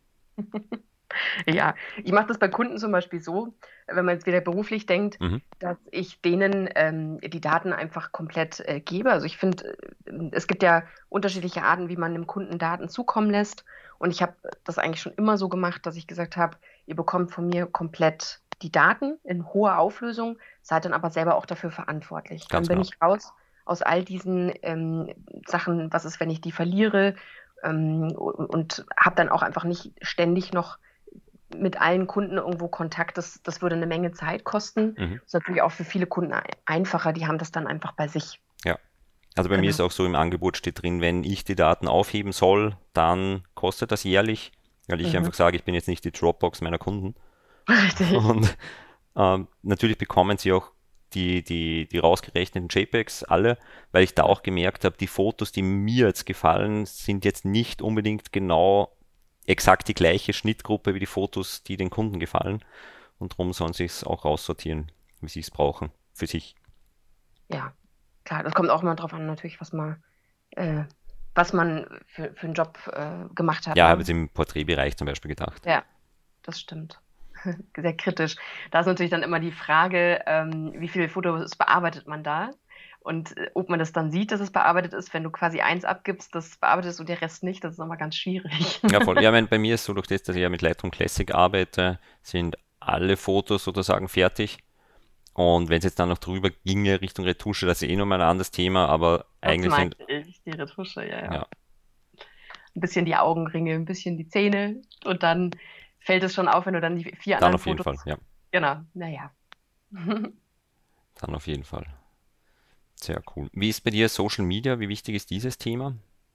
Ja, ich mache das bei Kunden zum Beispiel so, wenn man jetzt wieder beruflich denkt, Mhm. dass ich denen die Daten einfach komplett gebe. Also ich finde, es gibt ja unterschiedliche Arten, wie man dem Kunden Daten zukommen lässt. Und ich habe das eigentlich schon immer so gemacht, dass ich gesagt habe, ihr bekommt von mir komplett die Daten in hoher Auflösung, seid dann aber selber auch dafür verantwortlich. Dann Ganz bin genau. ich raus aus all diesen Sachen, was ist, wenn ich die verliere, und habe dann auch einfach nicht ständig noch mit allen Kunden irgendwo Kontakt. Das würde eine Menge Zeit kosten. Mhm. Ist natürlich auch für viele Kunden einfacher, die haben das dann einfach bei sich. Ja. Also bei mir ist Genau. auch so im Angebot steht drin, wenn ich die Daten aufheben soll, dann kostet das jährlich, weil ich Mhm. einfach sage, ich bin jetzt nicht die Dropbox meiner Kunden. Richtig. Und natürlich bekommen sie auch die rausgerechneten JPEGs alle, weil ich da auch gemerkt habe, die Fotos, die mir jetzt gefallen, sind jetzt nicht unbedingt genau exakt die gleiche Schnittgruppe wie die Fotos, die den Kunden gefallen. Und darum sollen sie es auch raussortieren, wie sie es brauchen, für sich. Ja, klar, das kommt auch immer drauf an, natürlich, äh, was man für einen Job gemacht hat, Ja, habe jetzt ne? im Porträtbereich zum Beispiel gedacht. Ja, das stimmt. Sehr kritisch. Da ist natürlich dann immer die Frage, wie viele Fotos bearbeitet man da? Und ob man das dann sieht, dass es bearbeitet ist, wenn du quasi eins abgibst, das bearbeitet ist und der Rest nicht, das ist nochmal ganz schwierig. Ja, voll. Ja, bei mir ist so, durch das, dass ich ja mit Lightroom Classic arbeite, sind alle Fotos sozusagen fertig. Und wenn es jetzt dann noch drüber ginge Richtung Retusche, das ist eh nochmal ein anderes Thema, aber Das eigentlich meinte sind, ich, die Retusche, ja, ja. ja, Ein bisschen die Augenringe, ein bisschen die Zähne und dann fällt es schon auf, wenn du dann die vier dann anderen auf jeden Fotos. Fall, ja, Genau, naja. dann auf jeden Fall. Sehr cool. Wie ist bei dir Social Media? Wie wichtig ist dieses Thema?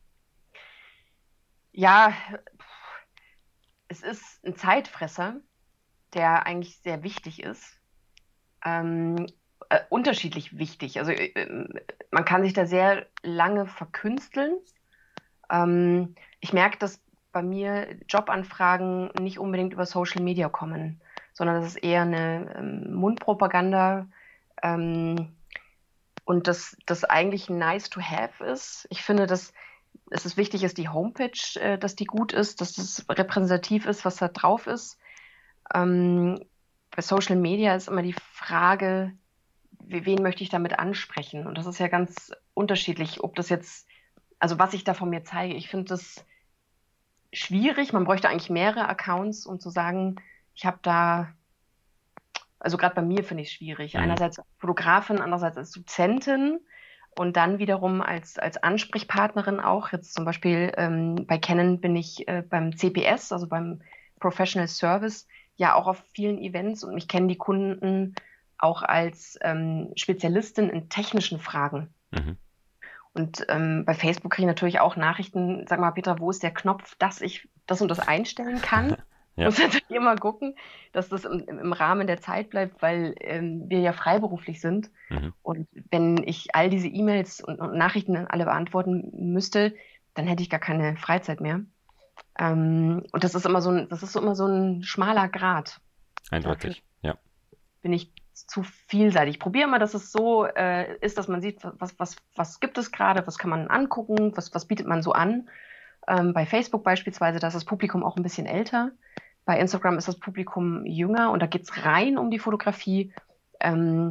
Ja, es ist ein Zeitfresser, der eigentlich sehr wichtig ist. Ähm, Unterschiedlich wichtig. Also man kann sich da sehr lange verkünsteln. Ich merke, dass bei mir Jobanfragen nicht unbedingt über Social Media kommen, sondern das ist eher eine Mundpropaganda, ähm, und das eigentlich nice to have ist. Ich finde, dass es ist wichtig ist, die Homepage, dass die gut ist, dass es repräsentativ ist, was da drauf ist. Ähm, Bei Social Media ist immer die Frage, wen möchte ich damit ansprechen? Und das ist ja ganz unterschiedlich, ob das jetzt, also was ich da von mir zeige. Ich finde das schwierig. Man bräuchte eigentlich mehrere Accounts, um zu sagen, ich habe da, also gerade bei mir finde ich es schwierig. Mhm. Einerseits als Fotografin, andererseits als Dozentin und dann wiederum als Ansprechpartnerin auch. Jetzt zum Beispiel bei Canon bin ich beim CPS, also beim Professional Service, ja auch auf vielen Events und mich kennen die Kunden auch als Spezialistin in technischen Fragen. Mhm. Und bei Facebook kriege ich natürlich auch Nachrichten, sag mal, Petra, wo ist der Knopf, dass ich das und das einstellen kann? Ja, Muss natürlich immer gucken, dass das im Rahmen der Zeit bleibt, weil wir ja freiberuflich sind. mhm. Und wenn ich all diese E-Mails und Nachrichten alle beantworten müsste, dann hätte ich gar keine Freizeit mehr. Und das ist so immer so ein schmaler Grat. Dafür Eindeutig. Ja. bin ich zu vielseitig. Ich probiere immer, dass es so ist, dass man sieht, was gibt es gerade, was kann man angucken, was bietet man so an. Bei Facebook beispielsweise, da ist das Publikum auch ein bisschen älter. Bei Instagram ist das Publikum jünger und da geht es rein um die Fotografie. Ähm,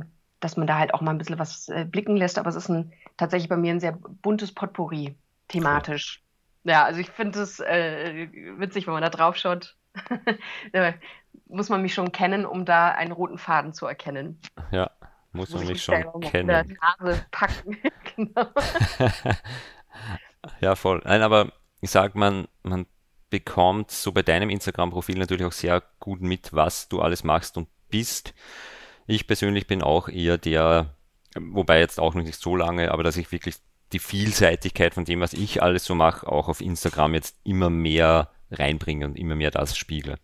dass man da halt auch mal ein bisschen was blicken lässt. Aber es ist tatsächlich bei mir ein sehr buntes Potpourri Cool. thematisch. Ja, also ich finde es witzig, wenn man da drauf schaut. Da muss man mich schon kennen, um da einen roten Faden zu erkennen. Ja, muss Muss man ich mich mich schon selber mal in der kennen. Nase packen. Genau. Ja, voll. Nein, aber ich sag, man bekommt so bei deinem Instagram-Profil natürlich auch sehr gut mit, was du alles machst und bist. Ich persönlich bin auch eher der, wobei jetzt auch noch nicht so lange, aber dass ich wirklich die Vielseitigkeit von dem, was ich alles so mache, auch auf Instagram jetzt immer mehr reinbringe und immer mehr das spiegel.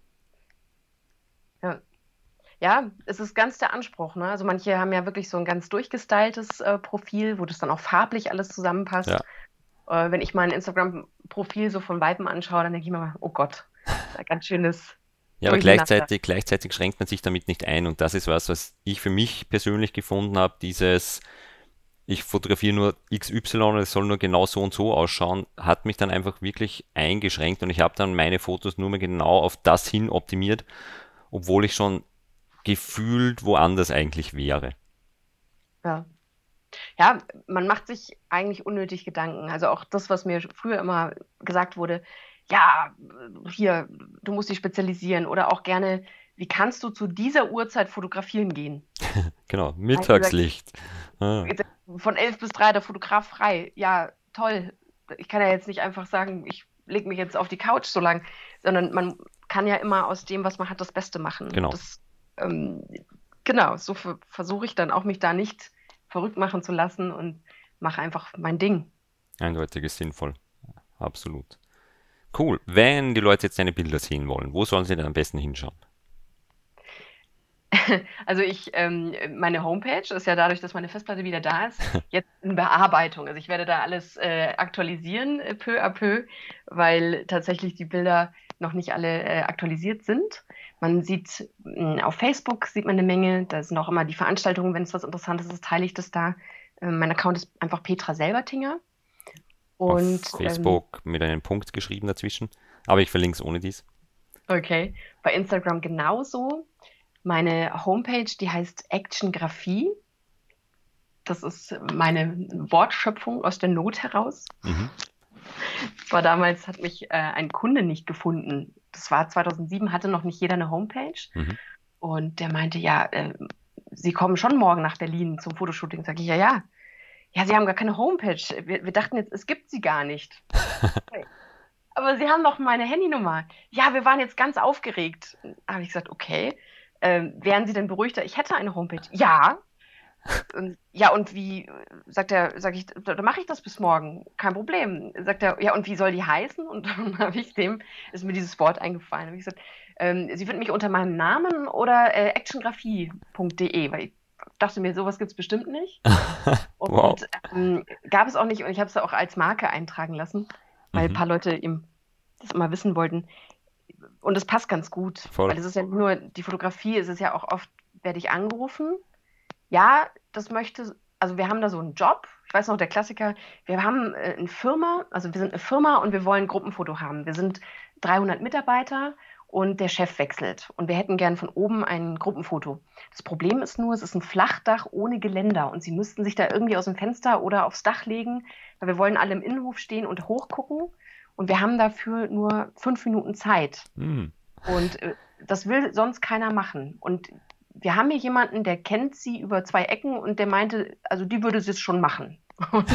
Ja. Ja, es ist ganz der Anspruch, ne? Also manche haben ja wirklich so ein ganz durchgestyltes Profil, wo das dann auch farblich alles Ja, zusammenpasst. Wenn ich mein Instagram-Profil so von Weitem anschaue, dann denke ich mir mal, oh Gott, da ganz schönes ja, aber Durcheinander. gleichzeitig schränkt man sich damit nicht ein und das ist was ich für mich persönlich gefunden habe, dieses ich fotografiere nur XY und es soll nur genau so und so ausschauen, hat mich dann einfach wirklich eingeschränkt und ich habe dann meine Fotos nur mehr genau auf das hin optimiert, obwohl ich schon gefühlt woanders eigentlich wäre. Ja. Ja, man macht sich eigentlich unnötig Gedanken. Also auch das, was mir früher immer gesagt wurde, ja, hier, du musst dich spezialisieren oder auch gerne, wie kannst du zu dieser Uhrzeit fotografieren gehen? Genau, Da hab ich gesagt, Mittagslicht. Ah, von 11 bis 3 der Fotograf frei. Ja, toll. Ich kann ja jetzt nicht einfach sagen, ich lege mich jetzt auf die Couch so lang, sondern man kann ja immer aus dem, was man hat, das Beste machen. genau, Ähm, genau, so versuche ich dann auch mich da nicht verrückt machen zu lassen und mache einfach mein Ding. eindeutig ist sinnvoll, absolut. Cool. Wenn die Leute jetzt deine Bilder sehen wollen, wo sollen sie denn am besten hinschauen? Also meine Homepage ist ja dadurch, dass meine Festplatte wieder da ist, jetzt in Bearbeitung. Also ich werde da alles aktualisieren, peu à peu, weil tatsächlich die Bilder noch nicht alle aktualisiert sind. Man sieht, auf Facebook sieht man eine Menge, da sind auch immer die Veranstaltungen, wenn es was Interessantes ist, teile ich das da. Mein Account ist einfach Petra Selbertinger. Auf Und Facebook mit einem Punkt geschrieben dazwischen, aber ich verlinke es ohne dies. okay, bei Instagram genauso. Meine Homepage, die heißt Action Graphie. Das ist meine Wortschöpfung aus der Not heraus. Mhm. Das war damals, hat mich ein Kunde nicht gefunden. Das war 2007, hatte noch nicht jeder eine Homepage. Mhm. Und der meinte, ja, Sie kommen schon morgen nach Berlin zum Fotoshooting. Sag ich, ja, ja. Ja, Sie haben gar keine Homepage. Wir dachten jetzt, es gibt sie gar nicht. Aber Sie haben doch meine Handynummer. Ja, wir waren jetzt ganz aufgeregt. Da habe ich gesagt, okay. Wären Sie denn beruhigter? Ich hätte eine Homepage. Ja. Und, ja, und wie, sag ich, da mache ich das bis morgen, kein Problem. Sagt er, ja, und wie soll die heißen? Und dann ist mir dieses Wort eingefallen. Habe ich gesagt, Sie finden mich unter meinem Namen oder actiongraphie.de, weil ich dachte mir, sowas gibt es bestimmt nicht. Wow. Und gab es auch nicht, und ich habe es auch als Marke eintragen lassen, weil ein Mhm. paar Leute eben das immer wissen wollten. Und es passt ganz gut, Voll. weil es ist ja nicht nur die Fotografie, es ist ja auch oft, werde ich angerufen, ja, das möchte, also wir haben da so einen Job. Ich weiß noch, der Klassiker, wir haben eine Firma, also wir sind eine Firma und wir wollen ein Gruppenfoto haben. Wir sind 300 Mitarbeiter und der Chef wechselt. Und wir hätten gern von oben ein Gruppenfoto. Das Problem ist nur, es ist ein Flachdach ohne Geländer und sie müssten sich da irgendwie aus dem Fenster oder aufs Dach legen, weil wir wollen alle im Innenhof stehen und hochgucken. Und wir haben dafür nur 5 Minuten Zeit. Mhm. Und das will sonst keiner machen. Und wir haben hier jemanden, der kennt sie über 2 Ecken und der meinte, also die würde es schon machen. Und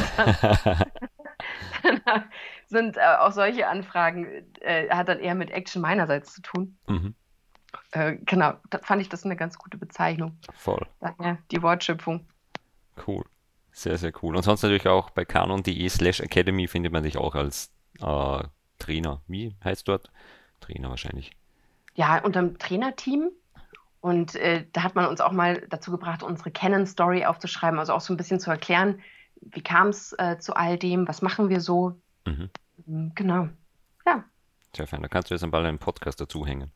dann sind auch solche Anfragen, hat dann eher mit Action meinerseits zu tun. Mhm. Genau, da fand ich das eine ganz gute Bezeichnung. Voll. Daher die Wortschöpfung. Cool. Sehr, sehr cool. Und sonst natürlich auch bei canon.de/academy findet man dich auch als Trainer. Wie heißt dort? Trainer wahrscheinlich. Ja, unterm Trainerteam. Und da hat man uns auch mal dazu gebracht, unsere Canon-Story aufzuschreiben, also auch so ein bisschen zu erklären, wie kam es zu all dem, was machen wir so. Mhm. Genau. Ja. Sehr fein. Da kannst du jetzt am Ball einen Podcast dazu hängen.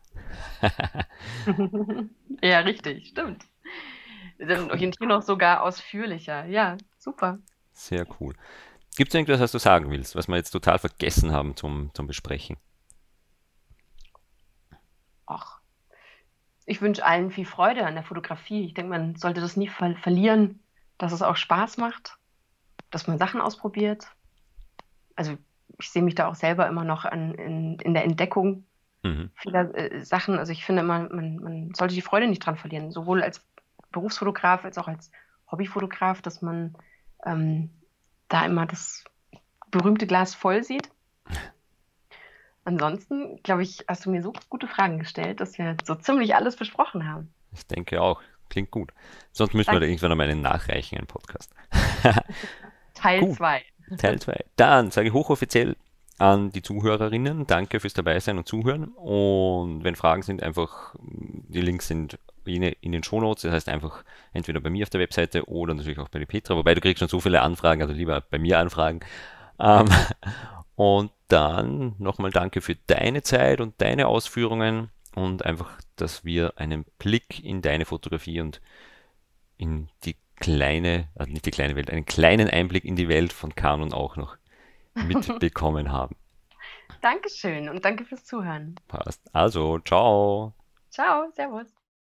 Ja, richtig, stimmt. Dann Cool. und hier noch sogar ausführlicher. Ja, super. Sehr cool. Gibt es irgendwas, was du sagen willst, was wir jetzt total vergessen haben zum Besprechen? Ach. Ich wünsche allen viel Freude an der Fotografie. Ich denke, man sollte das nie verlieren, dass es auch Spaß macht, dass man Sachen ausprobiert. Also ich sehe mich da auch selber immer noch in der Entdeckung Mhm. vieler Sachen. Also ich finde immer, man sollte die Freude nicht dran verlieren, sowohl als Berufsfotograf als auch als Hobbyfotograf, dass man ähm, da immer das berühmte Glas voll sieht. Ansonsten, glaube ich, hast du mir so gute Fragen gestellt, dass wir so ziemlich alles besprochen haben. Ich denke auch. Klingt gut. Sonst müssen wir da Danke. irgendwann einmal einen nachreichen, einen Podcast. Teil Gut, 2. Teil 2. Dann sage ich hochoffiziell an die Zuhörerinnen, danke fürs Dabeisein und Zuhören. Und wenn Fragen sind, einfach, die Links sind in den Shownotes, das heißt einfach entweder bei mir auf der Webseite oder natürlich auch bei der Petra, wobei du kriegst schon so viele Anfragen, also lieber bei mir anfragen. Ähm, und dann nochmal danke für deine Zeit und deine Ausführungen und einfach, dass wir einen Blick in deine Fotografie und in die kleine, also nicht die kleine Welt, einen kleinen Einblick in die Welt von Canon auch noch mitbekommen haben. Dankeschön und danke fürs Zuhören. Passt. Also, ciao. Ciao, Servus.